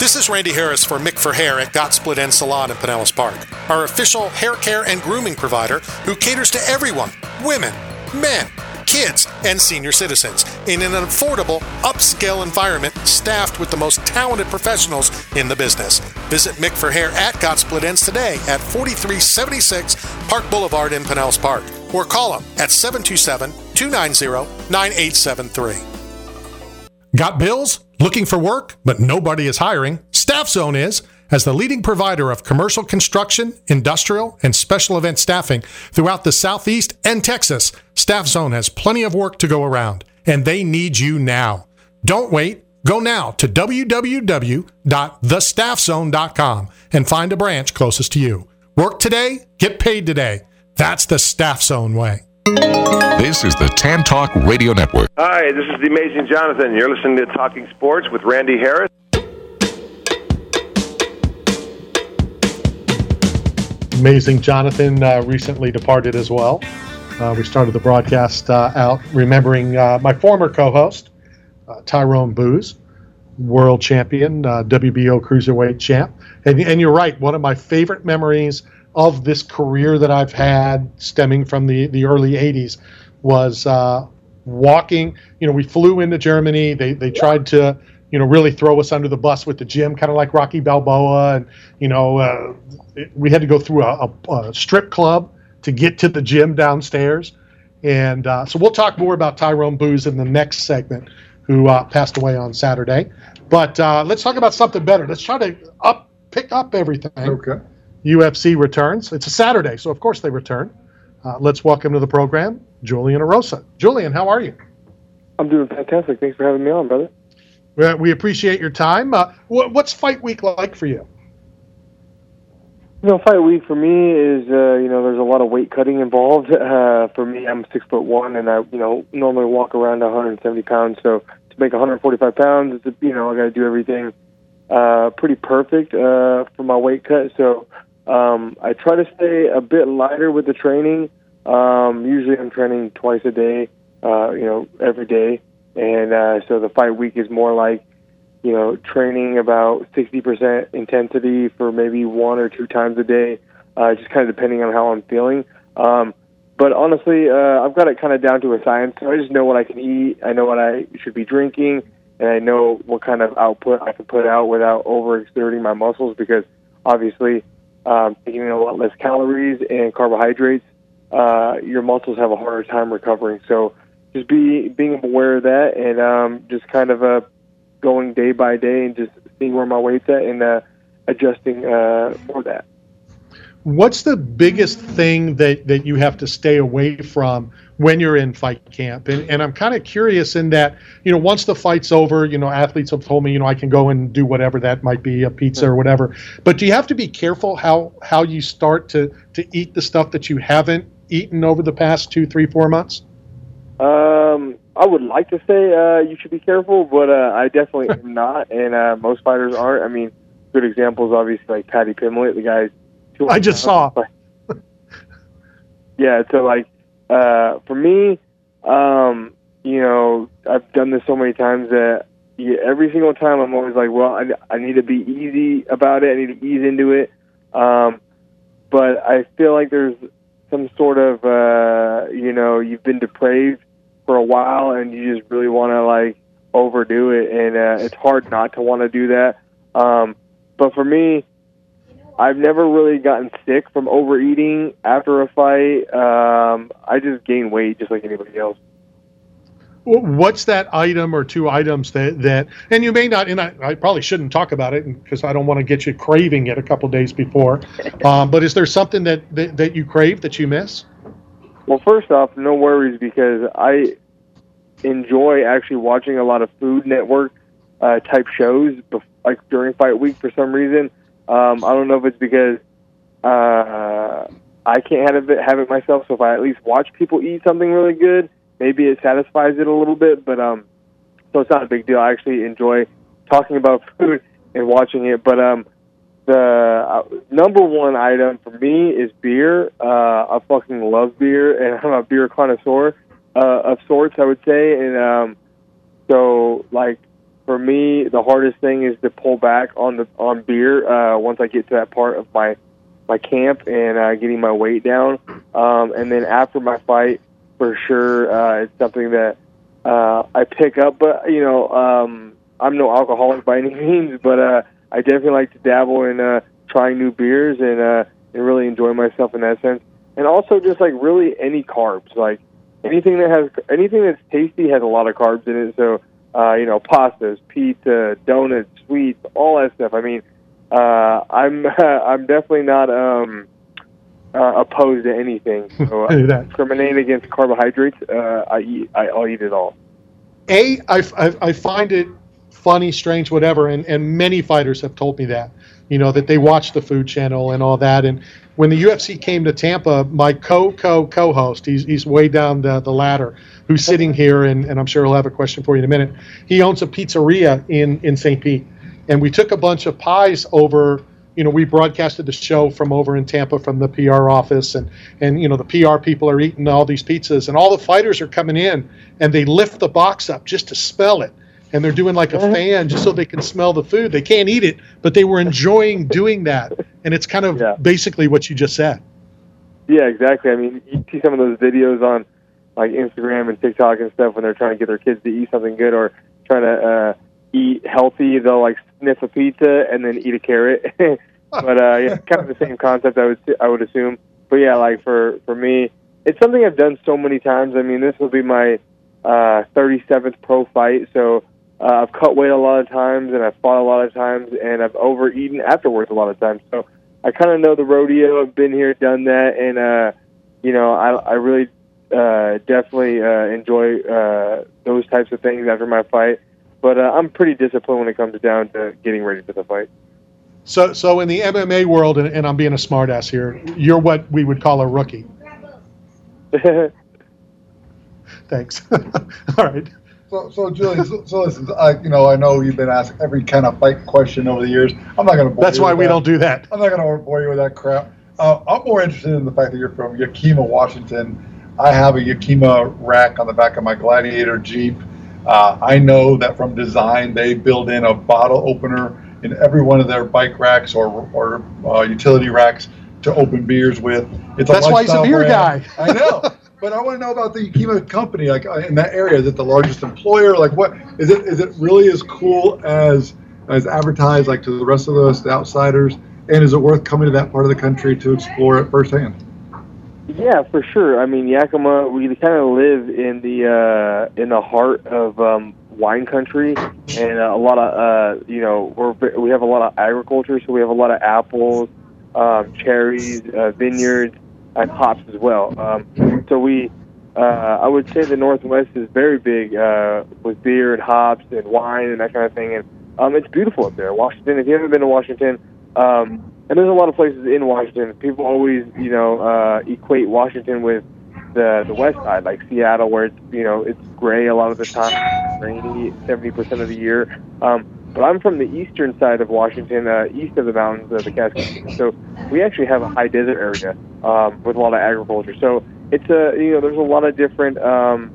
This is Randy Harris for Mick for Hair at Got Split End Salon in Pinellas Park, our official hair care and grooming provider who caters to everyone, women, men, kids, and senior citizens in an affordable, upscale environment staffed with the most talented professionals in the business. Visit Mick for Hair at Got Split Ends today at forty-three seventy-six Park Boulevard in Pinellas Park, or call them at seven two seven, two nine zero, nine eight seven three. Got bills? Looking for work, but nobody is hiring? Staff Zone is. As the leading provider of commercial construction, industrial, and special event staffing throughout the Southeast and Texas, Staff Zone has plenty of work to go around, and they need you now. Don't wait. Go now to w w w dot the staff zone dot com and find a branch closest to you. Work today, get paid today. That's the Staff Zone way. This is the Tan Talk Radio Network. Hi, this is the Amazing Jonathan. You're listening to Talking Sports with Randy Harris. Amazing Jonathan uh, recently departed as well. Uh, we started the broadcast uh, out remembering uh, my former co-host, uh, Tyrone Booz, world champion, uh, W B O cruiserweight champ. And, and you're right, one of my favorite memories of this career that I've had stemming from the, the early eighties was uh, walking. You know, we flew into Germany. They they tried to, you know, really throw us under the bus with the gym, kind of like Rocky Balboa. And, you know, uh, it, we had to go through a, a, a strip club to get to the gym downstairs. And uh, so we'll talk more about Tyrone Booz in the next segment, who uh, passed away on Saturday. But uh, let's talk about something better. Let's try to up pick up everything. Okay. U F C returns. It's a Saturday, so of course they return. Uh, let's welcome to the program, Julian Erosa. Julian, how are you? I'm doing fantastic. Thanks for having me on, brother. We, we appreciate your time. Uh, what, what's fight week like for you? You know, fight week for me is, uh, you know, there's a lot of weight cutting involved. Uh, for me, I'm six foot one, and I, you know, normally walk around one hundred seventy pounds. So to make one hundred forty-five pounds, it's, you know, I got to do everything uh, pretty perfect uh, for my weight cut. So Um, I try to stay a bit lighter with the training. Um, usually I'm training twice a day, uh, you know, every day. And uh, so the fight week is more like, you know, training about sixty percent intensity for maybe one or two times a day, uh, just kind of depending on how I'm feeling. Um, but honestly, uh, I've got it kind of down to a science. So I just know what I can eat. I know what I should be drinking, and I know what kind of output I can put out without overexerting my muscles, because obviously, Um, taking a lot less calories and carbohydrates, uh, your muscles have a harder time recovering. So just be being aware of that, and um, just kind of uh, going day by day and just seeing where my weight's at and uh, adjusting uh, for that. What's the biggest thing that, that you have to stay away from when you're in fight camp? And, and I'm kind of curious in that, you know, once the fight's over, you know, athletes have told me, you know, I can go and do whatever that might be, a pizza or whatever. But do you have to be careful how, how you start to, to eat the stuff that you haven't eaten over the past two, three, four months? Um, I would like to say uh, you should be careful, but uh, I definitely am not, and uh, most fighters aren't. I mean, good examples, obviously, like Paddy Pimblett, the guy's I just saw. Yeah, so like uh, for me, um, you know, I've done this so many times that yeah, every single time I'm always like, well, I, I need to be easy about it. I need to ease into it. Um, but I feel like there's some sort of, uh, you know, you've been depraved for a while and you just really want to like overdo it, and uh, it's hard not to want to do that. Um, but for me, I've never really gotten sick from overeating after a fight. Um, I just gain weight just like anybody else. What's that item or two items that, that and you may not, and I, I probably shouldn't talk about it because I don't want to get you craving it a couple days before, um, but is there something that, that, that you crave that you miss? Well, first off, no worries, because I enjoy actually watching a lot of Food Network uh, type shows, like during fight week for some reason. Um, I don't know if it's because uh, I can't have it, have it myself, so if I at least watch people eat something really good, maybe it satisfies it a little bit, but um, so it's not a big deal. I actually enjoy talking about food and watching it, but um, the uh, number one item for me is beer. Uh, I fucking love beer, and I'm a beer connoisseur uh, of sorts, I would say, and um, so, like, for me, the hardest thing is to pull back on the on beer uh, once I get to that part of my my camp and uh, getting my weight down. Um, and then after my fight, for sure, uh, it's something that uh, I pick up. But you know, um, I'm no alcoholic by any means, but uh, I definitely like to dabble in uh, trying new beers and uh, and really enjoy myself in that sense. And also just like really any carbs, like anything that has anything that's tasty has a lot of carbs in it. So. Uh, you know, pastas, pizza, donuts, sweets, all that stuff. I mean, uh, I'm I'm definitely not um, uh, opposed to anything. So uh, discriminating against carbohydrates, uh, I eat, I, I'll eat it all. A, I, I, I find it funny, strange, whatever, and, and many fighters have told me that, you know, that they watch the Food Channel and all that. And when the U F C came to Tampa, my co-co-co-host, he's he's way down the, the ladder, who's sitting here, and, and I'm sure he'll have a question for you in a minute. He owns a pizzeria in, in Saint Pete. And we took a bunch of pies over, you know, we broadcasted the show from over in Tampa from the P R office, and, and you know, the P R people are eating all these pizzas, and all the fighters are coming in, and they lift the box up just to smell it. And they're doing like a fan just so they can smell the food. They can't eat it, but they were enjoying doing that. And it's kind of yeah. basically what you just said. Yeah, exactly. I mean, you see some of those videos on like Instagram and TikTok and stuff when they're trying to get their kids to eat something good or trying to uh, eat healthy. They'll like sniff a pizza and then eat a carrot. But uh, yeah, kind of the same concept, I would I would assume. But yeah, like for, for me, it's something I've done so many times. I mean, this will be my uh, thirty-seventh pro fight, so uh, I've cut weight a lot of times and I've fought a lot of times and I've overeaten afterwards a lot of times. So I kind of know the rodeo. I've been here, done that, and uh, you know, I I really uh, definitely uh, enjoy uh, those types of things after my fight. But uh, I'm pretty disciplined when it comes down to getting ready for the fight. So, so in the M M A world, and, and I'm being a smartass here, you're what we would call a rookie. Thanks. All right. So, so Julian, so, so listen, I, you know, I know you've been asked every kind of fight question over the years. I'm not going to bore That's you why with we that. don't do that. I'm not going to bore you with that crap. Uh, I'm more interested in the fact that you're from Yakima, Washington. I have a Yakima rack on the back of my Gladiator Jeep. Uh, I know that from design, they build in a bottle opener in every one of their bike racks or or uh, utility racks to open beers with. It's That's a why he's a beer brand. guy. I know, but I want to know about the Yakima company, like uh, in that area. Is it the largest employer? Like, what is it? Is it really as cool as as advertised, like to the rest of us, the outsiders? And is it worth coming to that part of the country to explore it firsthand? Yeah, for sure. I mean, Yakima, we kind of live in the uh, in the heart of um, wine country, and uh, a lot of uh, you know we're we have a lot of agriculture, so we have a lot of apples, um, cherries, uh, vineyards, and hops as well. Um, so we, uh, I would say, the Northwest is very big uh, with beer and hops and wine and that kind of thing, and um, it's beautiful up there. Washington. If you haven't been to Washington. Um, And there's a lot of places in Washington. People always, you know, uh, equate Washington with the the West Side, like Seattle, where it's, you know, it's gray a lot of the time, rainy seventy percent of the year. Um, but I'm from the eastern side of Washington, uh, east of the mountains of the Cascades. So we actually have a high desert area um, with a lot of agriculture. So it's a, you know, there's a lot of different, um,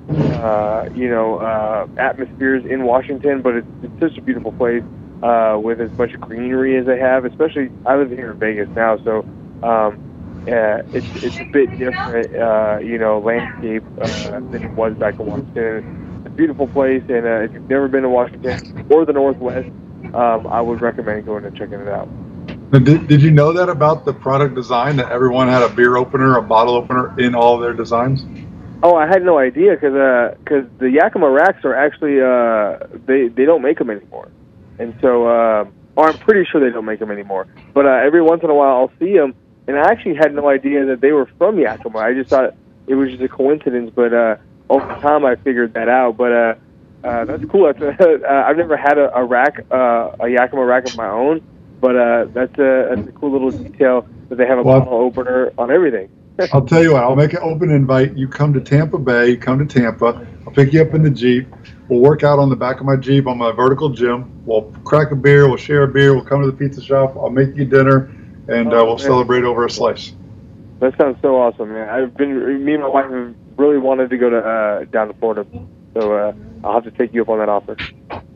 uh, you know, uh, atmospheres in Washington, but it's, it's such a beautiful place. Uh, with as much greenery as they have, especially I live here in Vegas now, so um, yeah, it's it's a bit different, uh, you know, landscape uh, than it was back in Washington. It's a beautiful place, and uh, if you've never been to Washington or the Northwest, um, I would recommend going and checking it out. Did, did you know that about the product design, that everyone had a beer opener, a bottle opener in all of their designs? Oh, I had no idea, because uh, cause the Yakima racks are actually, uh, they, they don't make them anymore. And so, uh, or I'm pretty sure they don't make them anymore. But uh, every once in a while, I'll see them, and I actually had no idea that they were from Yakima. I just thought it was just a coincidence. But uh, over time, I figured that out. But uh, uh, that's cool. That's a, uh, I've never had a, a rack, uh, a Yakima rack of my own. But uh, that's a that's a cool little detail that they have a well, bottle opener on everything. I'll tell you what. I'll make an open invite. You come to Tampa Bay. Come to Tampa. I'll pick you up in the Jeep. We'll work out on the back of my Jeep on my vertical gym. We'll crack a beer. We'll share a beer. We'll come to the pizza shop. I'll make you dinner, and uh, we'll man. celebrate over a slice. That sounds so awesome, man. I've been, me and my wife have really wanted to go to uh, down to Florida, so uh, I'll have to take you up on that offer.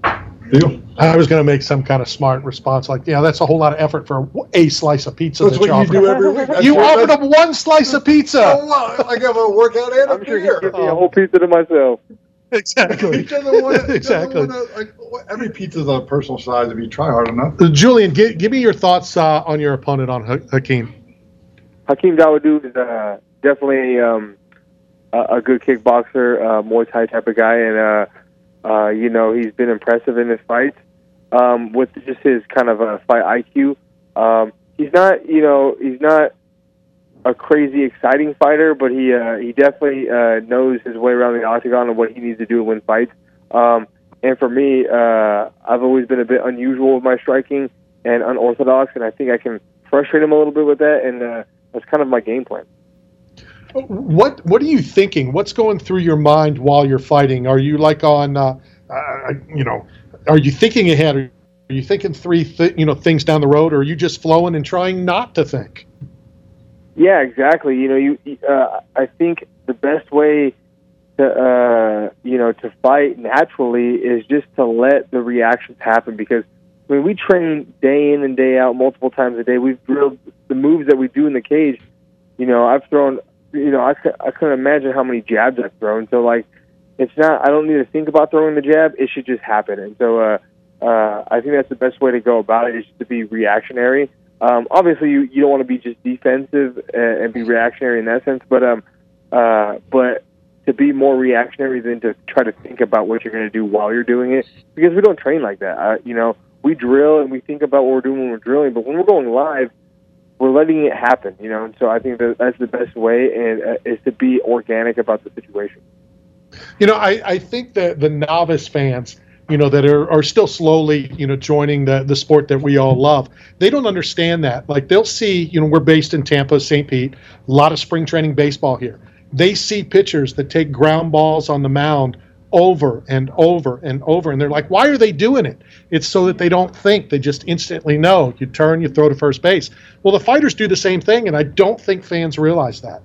Deal. I was going to make some kind of smart response like, yeah, that's a whole lot of effort for a slice of pizza. That's that what you do them. every week. That's You what- offered that's- them one slice of pizza. Oh, well, like I'm a workout and a I'm sure beer. he'd give me a whole pizza to myself. Exactly. He doesn't want to. Exactly. Like every pizza's a personal size if you try hard enough. Uh, Julian, give, give me your thoughts uh, on your opponent, on Ha- Hakeem. Hakeem Dawodu is uh, definitely um, a, a good kickboxer, uh, Muay Thai type of guy, and uh, uh, you know he's been impressive in his fights um, with just his kind of uh, fight I Q. Um, he's not, you know, he's not a crazy exciting fighter, but he uh, he definitely uh, knows his way around the octagon and what he needs to do to win fights. Um, and for me, uh, I've always been a bit unusual with my striking and unorthodox, and I think I can frustrate him a little bit with that, and uh, that's kind of my game plan. What What are you thinking? What's going through your mind while you're fighting? Are you like on, uh, uh, you know, are you thinking ahead? Are you thinking three, th- you know, things down the road, or are you just flowing and trying not to think? Yeah, exactly. You know, you. Uh, I think the best way to, uh, you know, to fight naturally is just to let the reactions happen. Because I mean, we train day in and day out, multiple times a day. We've drilled the moves that we do in the cage. You know, I've thrown. You know, I I couldn't imagine how many jabs I've thrown. So like, it's not. I don't need to think about throwing the jab. It should just happen. And so, uh, uh, I think that's the best way to go about it, is to be reactionary. Um, obviously, you, you don't want to be just defensive and, and be reactionary in that sense, but um, uh, but to be more reactionary than to try to think about what you're going to do while you're doing it, because we don't train like that. Uh, you know, we drill and we think about what we're doing when we're drilling, but when we're going live, we're letting it happen. You know, and so I think that that's the best way, and uh, is to be organic about the situation. You know, I, I think that the novice fans, you know, that are, are still slowly, you know, joining the, the sport that we all love, they don't understand that. Like, they'll see, you know, we're based in Tampa, Saint Pete, a lot of spring training baseball here. They see pitchers that take ground balls on the mound over and over and over, and they're like, why are they doing it? It's so that they don't think. They just instantly know. You turn, you throw to first base. Well, the fighters do the same thing, and I don't think fans realize that.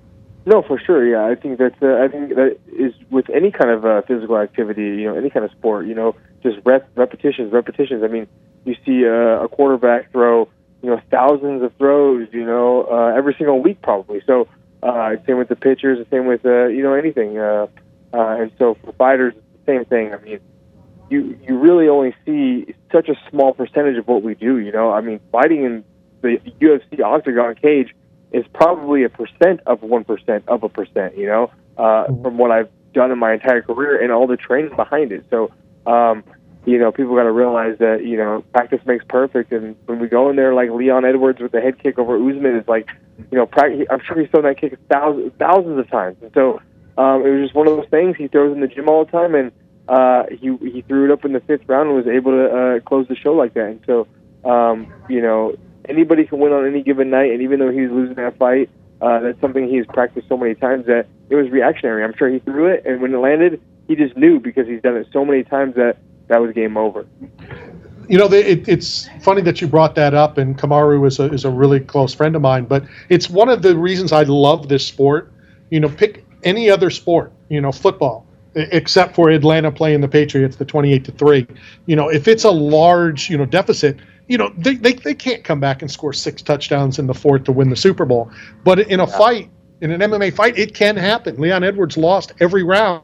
No, for sure. Yeah, I think that's. Uh, I think that is with any kind of uh, physical activity. You know, any kind of sport. You know, just rep, repetitions, repetitions. I mean, you see uh, a quarterback throw, you know, thousands of throws. You know, uh, every single week probably. So, uh, same with the pitchers. Same with uh, you know anything. Uh, uh, and so for fighters, it's the same thing. I mean, you you really only see such a small percentage of what we do. You know, I mean, fighting in the U F C octagon cage is probably a percent of one percent of a percent, you know, uh, from what I've done in my entire career and all the training behind it. So, um, you know, people got to realize that, you know, practice makes perfect. And when we go in there like Leon Edwards with the head kick over Usman, it's like, you know, practice, I'm sure he's thrown that kick thousands, thousands of times. And so um, it was just one of those things he throws in the gym all the time. And uh, he, he threw it up in the fifth round and was able to uh, close the show like that. And so, um, you know, anybody can win on any given night, and even though he's losing that fight, uh, that's something he's practiced so many times that it was reactionary. I'm sure he threw it, and when it landed, he just knew because he's done it so many times that that was game over. You know, it, it's funny that you brought that up, and Kamaru is a, is a really close friend of mine, but it's one of the reasons I love this sport. You know, pick any other sport, you know, football, except for Atlanta playing the Patriots, the twenty-eight to three. You know, if it's a large, you know, deficit, you know, they, they they can't come back and score six touchdowns in the fourth to win the Super Bowl. But in a yeah. fight, in an M M A fight, it can happen. Leon Edwards lost every round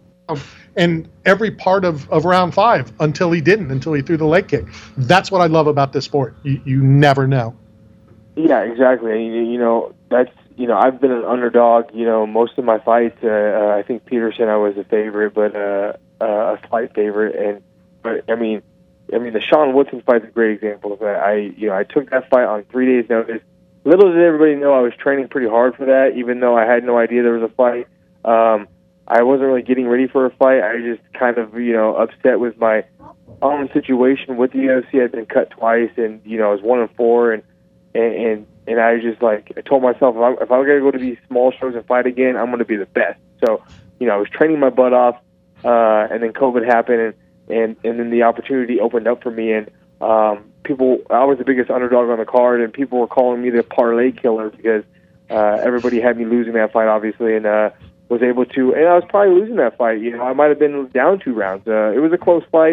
and every part of, of round five until he didn't, until he threw the leg kick. That's what I love about this sport. You, you never know. Yeah, exactly. You, you know, that's, you know, I've been an underdog, you know, most of my fights. Uh, uh, I think Peterson, I was a favorite, but uh, uh, a slight favorite. And, but I mean, I mean, the Sean Woodson fight's a great example of that. I, you know, I took that fight on three days' notice. Little did everybody know I was training pretty hard for that, even though I had no idea there was a fight. Um, I wasn't really getting ready for a fight. I was just kind of, you know, upset with my own situation with the U F C. I'd been cut twice, and you know, I was one and four, and and and, and I just like I told myself if I'm, if I'm gonna go to these small shows and fight again, I'm gonna be the best. So, you know, I was training my butt off, uh, and then COVID happened, and. And and then the opportunity opened up for me, and um, people. I was the biggest underdog on the card, and people were calling me the parlay killer because uh, everybody had me losing that fight, obviously, and uh, was able to. And I was probably losing that fight. You know, I might have been down two rounds. Uh, it was a close fight.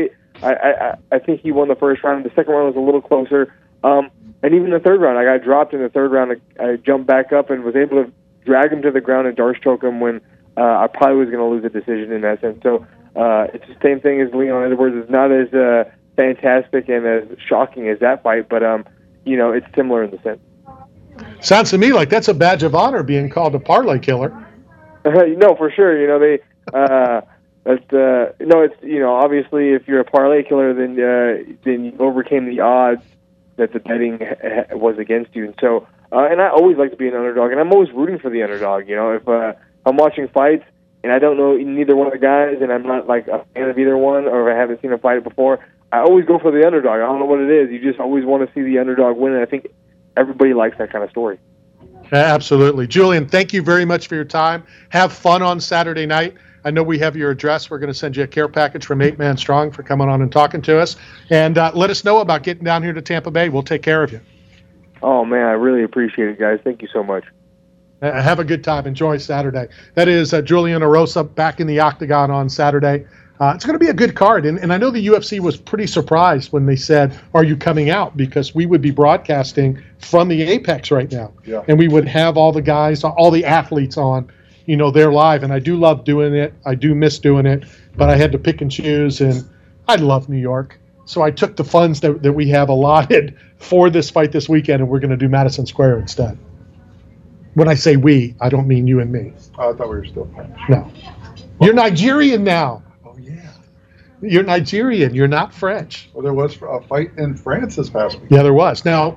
I, I, I think he won the first round. The second round was a little closer. Um, and even the third round, I got dropped in the third round. I, I jumped back up and was able to drag him to the ground and Darce choke him when uh, I probably was going to lose a decision in that sense. So uh, it's the same thing as Leon Edwards. It's not as uh, fantastic and as shocking as that fight, but um, you know, it's similar in the sense. Sounds to me like that's a badge of honor being called a parlay killer. No, for sure. You know, they, uh, that's, uh, no, it's, you know, obviously if you're a parlay killer, then, uh, then you overcame the odds that the betting ha- was against you. And so, uh, and I always like to be an underdog, and I'm always rooting for the underdog. You know, if, uh, I'm watching fights and I don't know neither one of the guys and I'm not like a fan of either one, or if I haven't seen a fight before, I always go for the underdog. I don't know what it is. You just always want to see the underdog win, and I think everybody likes that kind of story. Absolutely. Julian, thank you very much for your time. Have fun on Saturday night. I know we have your address. We're going to send you a care package from Eight Man Strong for coming on and talking to us. And uh, let us know about getting down here to Tampa Bay. We'll take care of you. Oh, man, I really appreciate it, guys. Thank you so much. Uh, have a good time. Enjoy Saturday. That is uh, Julian Erosa back in the octagon on Saturday. Uh, it's going to be a good card. And, and I know the U F C was pretty surprised when they said, are you coming out? Because we would be broadcasting from the Apex right now. Yeah. And we would have all the guys, all the athletes on, you know, they're live. And I do love doing it. I do miss doing it. But I had to pick and choose. And I love New York. So I took the funds that, that we have allotted for this fight this weekend, and we're going to do Madison Square instead. When I say we, I don't mean you and me. Oh, I thought we were still French. No. You're Nigerian now. You're Nigerian. You're not French. Well, there was a fight in France this past week. Yeah, there was. Now,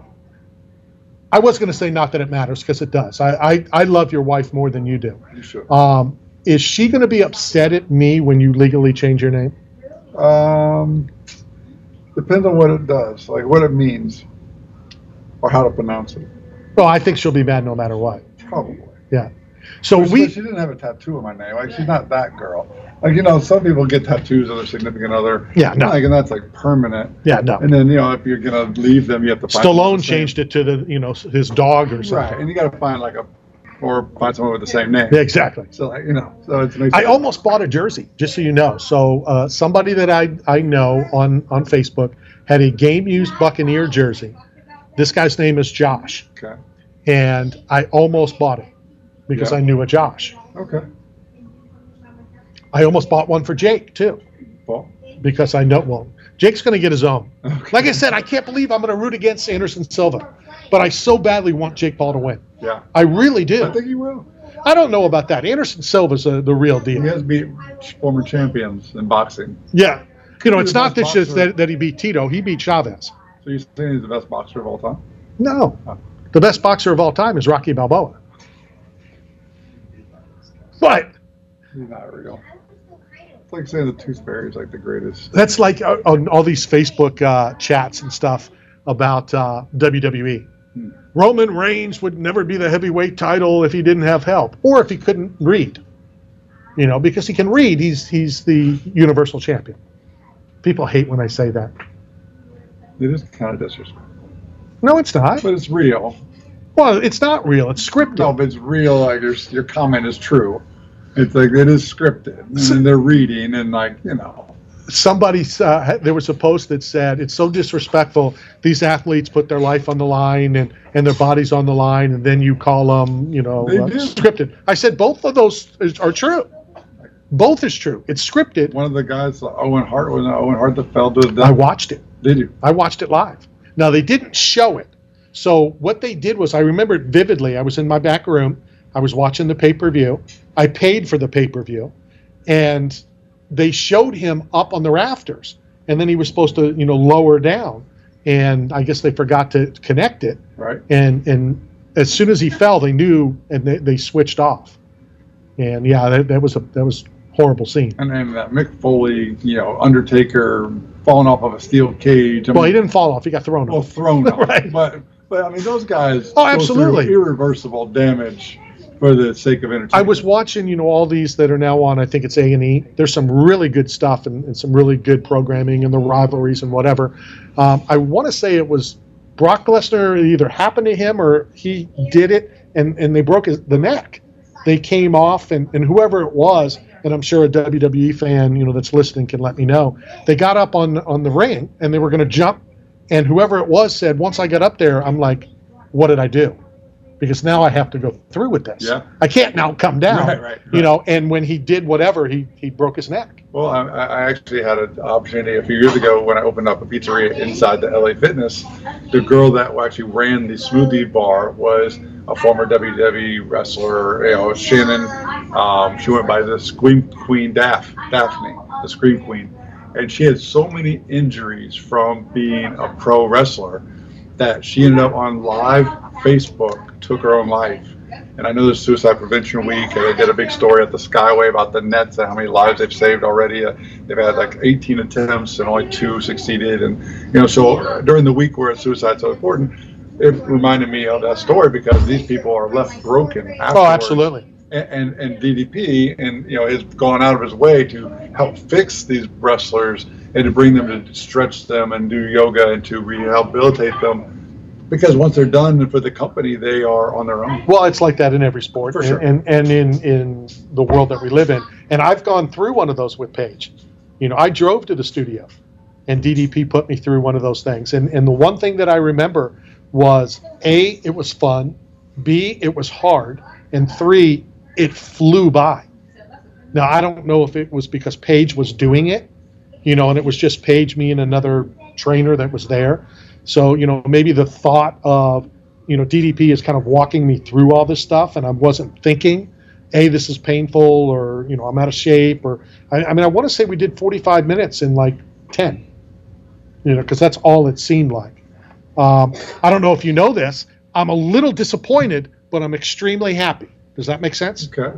I was going to say not that it matters, because it does. I, I, I love your wife more than you do. You should. Um, is she going to be upset at me when you legally change your name? Um, depends on what it does, like what it means, or how to pronounce it. Well, I think she'll be mad no matter what. Probably. Yeah. So Which, we. She didn't have a tattoo on my name. Like, she's not that girl. Like, you know, some people get tattoos of their significant other. Yeah, no. Like, and that's like permanent. Yeah, no. And then, you know, if you're gonna leave them, you have to find Stallone changed it to the, you know, his dog or something. Right, and you got to find like a, or find someone with the same name. Yeah, exactly. So, like, you know, so it's. I almost bought a jersey, just so you know. So uh, somebody that I I know on on Facebook had a game used Buccaneer jersey. This guy's name is Josh. Okay. And I almost bought it because Yeah. I knew a Josh. Okay. I almost bought one for Jake too. Well. Because I know, well, Jake's going to get his own. Okay. Like I said, I can't believe I'm going to root against Anderson Silva, but I so badly want Jake Paul to win. Yeah. I really do. I think he will. I don't know about that. Anderson Silva's a, the real deal. He has beat former champions in boxing. Yeah. You know, He's it's the not best that, just boxer. that that he beat Tito. He beat Chavez. So you're saying he's the best boxer of all time? No. The best boxer of all time is Rocky Balboa. What? He's not real. It's like saying the Tooth Fairy is like the greatest. That's like uh, on all these Facebook uh, chats and stuff about uh, W W E. Hmm. Roman Reigns would never be the heavyweight title if he didn't have help, or if he couldn't read. You know, because he can read, he's he's the Universal Champion. People hate when I say that. It is kind of disrespectful. No, it's not. But it's real. Well, it's not real. It's scripted. No, but it's real. Like your your comment is true. It's like it is scripted, and then they're reading, and like you know. Somebody, uh, there was a post that said, it's so disrespectful. These athletes put their life on the line and, and their bodies on the line, and then you call them, you know, They uh, do. scripted. I said both of those is, are true. Both is true. It's scripted. One of the guys, Owen Hart, was Owen Hart that fell to his death. I watched it. Did you? I watched it live. Now, they didn't show it. So what they did was, I remember it vividly. I was in my back room. I was watching the pay-per-view. I paid for the pay-per-view. And they showed him up on the rafters. And then he was supposed to, you know, lower down. And I guess they forgot to connect it. Right. And and as soon as he fell, they knew, and they, they switched off. And, yeah, that, that was a that was a horrible scene. And then that Mick Foley, you know, Undertaker falling off of a steel cage. I Well, mean, he didn't fall off. He got thrown well, off. thrown off. Right. But, but, I mean, those guys Oh, go through absolutely. irreversible damage for the sake of entertainment. I was watching, you know, all these that are now on, I think it's A and E. There's some really good stuff and, and some really good programming and the rivalries and whatever. Um, I want to say it was Brock Lesnar, it either happened to him or he did it, and, and they broke his, the neck. They came off, and, and whoever it was and I'm sure a W W E fan, you know, that's listening can let me know. They got up on on the ring and they were going to jump, and whoever it was said, once I got up there, I'm like, what did I do? Because now I have to go through with this. Yeah. I can't now come down. Right, right, right. You know, and when he did whatever, he he broke his neck. Well, I, I actually had an opportunity a few years ago when I opened up a pizzeria inside the L A Fitness. The girl that actually ran the smoothie bar was a former W W E wrestler, you know, Shannon. Um, she went by the Scream Queen Daph, Daphne, the Scream Queen. And she had so many injuries from being a pro wrestler that she ended up on live Facebook, took her own life. And I know there's Suicide Prevention Week, and they did a big story at the Skyway about the Nets and how many lives they've saved already. Uh, they've had like eighteen attempts and only two succeeded. And, you know, so uh, during the week where suicide's so important, it reminded me of that story because these people are left broken afterwards. Oh, absolutely. And, and, and D D P, and, you know, has gone out of his way to help fix these wrestlers and to bring them to stretch them and do yoga and to rehabilitate them. Because once they're done for the company, they are on their own. Well, it's like that in every sport, For sure. and, and and in in the world that we live in. And I've gone through one of those with Paige. You know, I drove to the studio, and D D P put me through one of those things. And and the one thing that I remember was A, it was fun, B, it was hard, and three, it flew by. Now I don't know if it was because Paige was doing it, you know, and it was just Paige, me, and another trainer that was there. So, you know, maybe the thought of, you know, D D P is kind of walking me through all this stuff, and I wasn't thinking, A, this is painful, or, you know, I'm out of shape, or, I, I mean, I want to say we did forty-five minutes in like ten, you know, because that's all it seemed like. Um, I don't know if you know this. I'm a little disappointed, but I'm extremely happy. Does that make sense? Okay.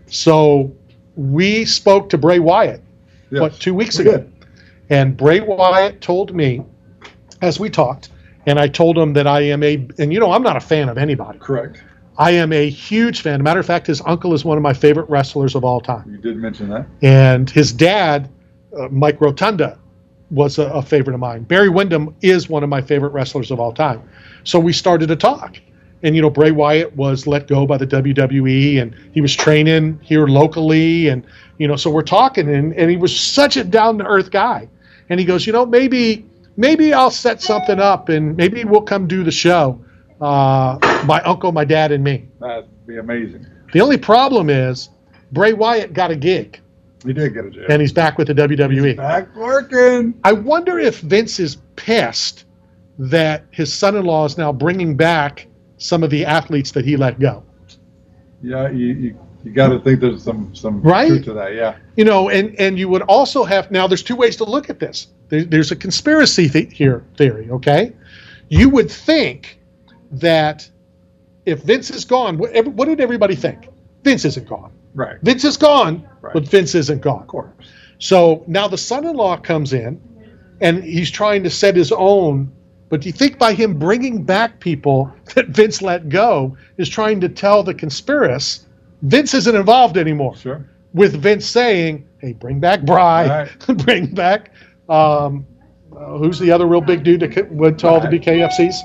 So we spoke to Bray Wyatt, Yes. what, two weeks We ago. did. And Bray Wyatt told me, as we talked, and I told him that I am a, and you know, I'm not a fan of anybody. Correct. I am a huge fan. As a matter of fact, his uncle is one of my favorite wrestlers of all time. You did mention that. And his dad, uh, Mike Rotunda, was a, a favorite of mine. Barry Windham is one of my favorite wrestlers of all time. So we started to talk. And, you know, Bray Wyatt was let go by the W W E, and he was training here locally. And, you know, so we're talking, and, and he was such a down-to-earth guy. And he goes, you know, maybe maybe I'll set something up, and maybe we'll come do the show, uh, my uncle, my dad, and me. That'd be amazing. The only problem is Bray Wyatt got a gig. He did get a gig. And he's back with the W W E. He's back working. I wonder if Vince is pissed that his son-in-law is now bringing back some of the athletes that he let go. Yeah, you you, you got to think there's some some Right? truth to that. Yeah. You know, and, and you would also have, now there's two ways to look at this. There, there's a conspiracy th- here theory, okay? You would think that if Vince is gone, what, every, what did everybody think? Vince isn't gone. Right. Vince is gone, Right. but Vince isn't gone. Of course. So now the son-in-law comes in, and he's trying to set his own. But do you think by him bringing back people that Vince let go is trying to tell the conspiracy Vince isn't involved anymore? Sure. With Vince saying, "Hey, bring back Bry, Right. bring back um, uh, who's the other real big dude that went to all the B K F Cs?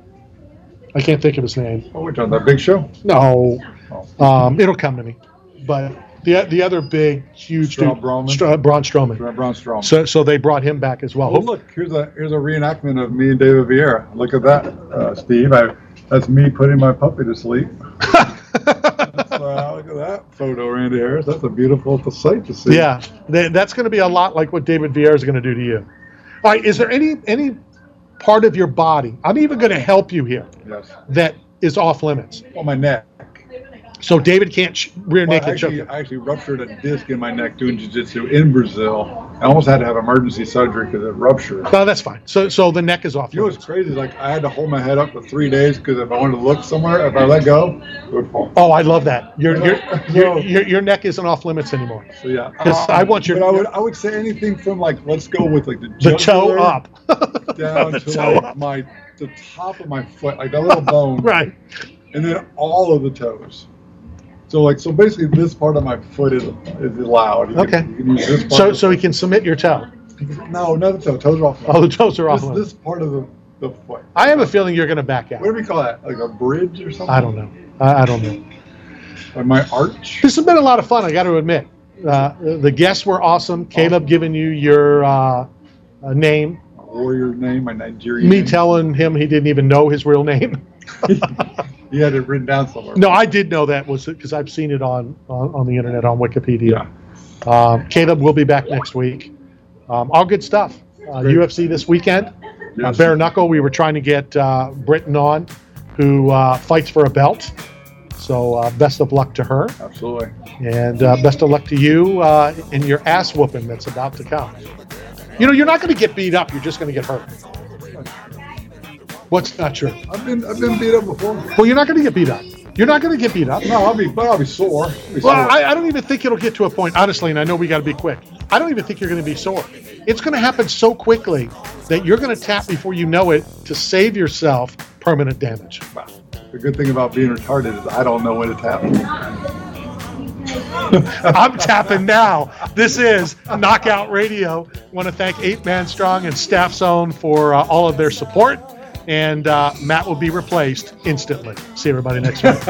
I can't think of his name. Oh, we're talking about Big Show. No, Oh. um, it'll come to me. But the the other big, huge Straw dude, Strowman? Stra- Braun Strowman. Braun Strowman. So so they brought him back as well. Oh, look, here's a here's a reenactment of me and David Vieira. Look at that, uh, Steve. I, that's me putting my puppy to sleep. That's, uh, look at that photo, Randy Harris. That's a beautiful sight to see. Yeah, th- that's going to be a lot like what David Vieira is going to do to you. All right, is there any any part of your body, I'm even going to help you here, Yes. that is off limits? On my neck. So David can't sh- rear Well, naked choke actually, you. I actually ruptured a disc in my neck doing jiu-jitsu in Brazil. I almost had to have emergency surgery because it ruptured. No, that's fine. So so the neck is off You know what's limits. crazy? Like I had to hold my head up for three days because if I wanted to look somewhere, if I let go, it would fall. Oh, I love that. Your your your your, your neck isn't off limits anymore. So yeah, Because I want your But I would I would say anything from like let's go with like the the toe jugular up. down The to toe like up. my the top of my foot, like that little bone, Right. and then all of the toes. So like so basically this part of my foot is is allowed. You can- Okay. you can use this part So of so he can submit your toe. No, not the toe. Toes are off. Oh, the toes are off This, limits. this part of the, the foot. I have a feeling you're going to back out. What do we call that? Like a bridge or something? I don't know. I, I don't know. Like my arch? This has been a lot of fun, I got to admit. Uh, the guests were awesome. Caleb giving you your uh, uh, name. My warrior name, my Nigerian Me name. telling him he didn't even know his real name. He had it written down somewhere. No, I did know that was because I've seen it on, on on the internet on Wikipedia. Um, Caleb will be back next week. Um, all good stuff. Uh, U F C this weekend. Uh, Yes. Bare Knuckle. We were trying to get uh, Britain on, who uh, fights for a belt. So uh, best of luck to her. Absolutely. And uh, best of luck to you uh, in your ass whooping that's about to come. You know, you're not going to get beat up. You're just going to get hurt. What's not true? I've been I've been beat up before. Well, you're not going to get beat up. You're not going to get beat up. No, I'll be, but I'll be sore. I'll be Well, sore. I, I don't even think it'll get to a point, honestly, and I know we got to be quick. I don't even think you're going to be sore. It's going to happen so quickly that you're going to tap before you know it to save yourself permanent damage. The good thing about being retarded is I don't know when it's happening. I'm tapping now. This is Knockout Radio. Want to thank Eight Man Strong and Staff Zone for uh, all of their support. And uh, Matt will be replaced instantly. See everybody next week.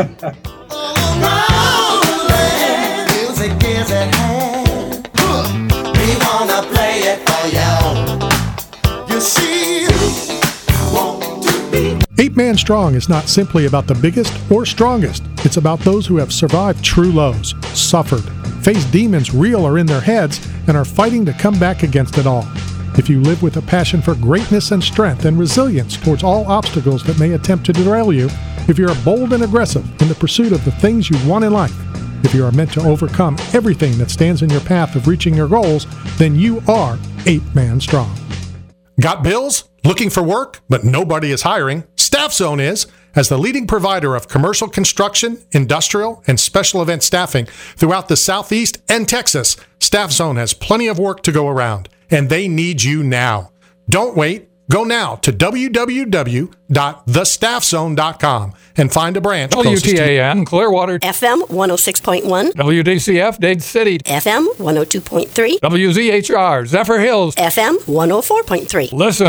Music is at hand. We wanna play it for you. You see, want to be. Eight Man Strong is not simply about the biggest or strongest. It's about those who have survived true lows, suffered, faced demons real or in their heads, and are fighting to come back against it all. If you live with a passion for greatness and strength and resilience towards all obstacles that may attempt to derail you, if you are bold and aggressive in the pursuit of the things you want in life, if you are meant to overcome everything that stands in your path of reaching your goals, then you are Eight Man Strong. Got bills? Looking for work, but nobody is hiring? Staff Zone is. As the leading provider of commercial construction, industrial, and special event staffing throughout the Southeast and Texas, Staff Zone has plenty of work to go around, and they need you now. Don't wait. Go now to w w w dot the staff zone dot com and find a branch closest to you. W T A N Clearwater. F M one oh six point one. W D C F Dade City. F M one oh two point three. W Z H R Zephyr Hills. F M one oh four point three. Listen.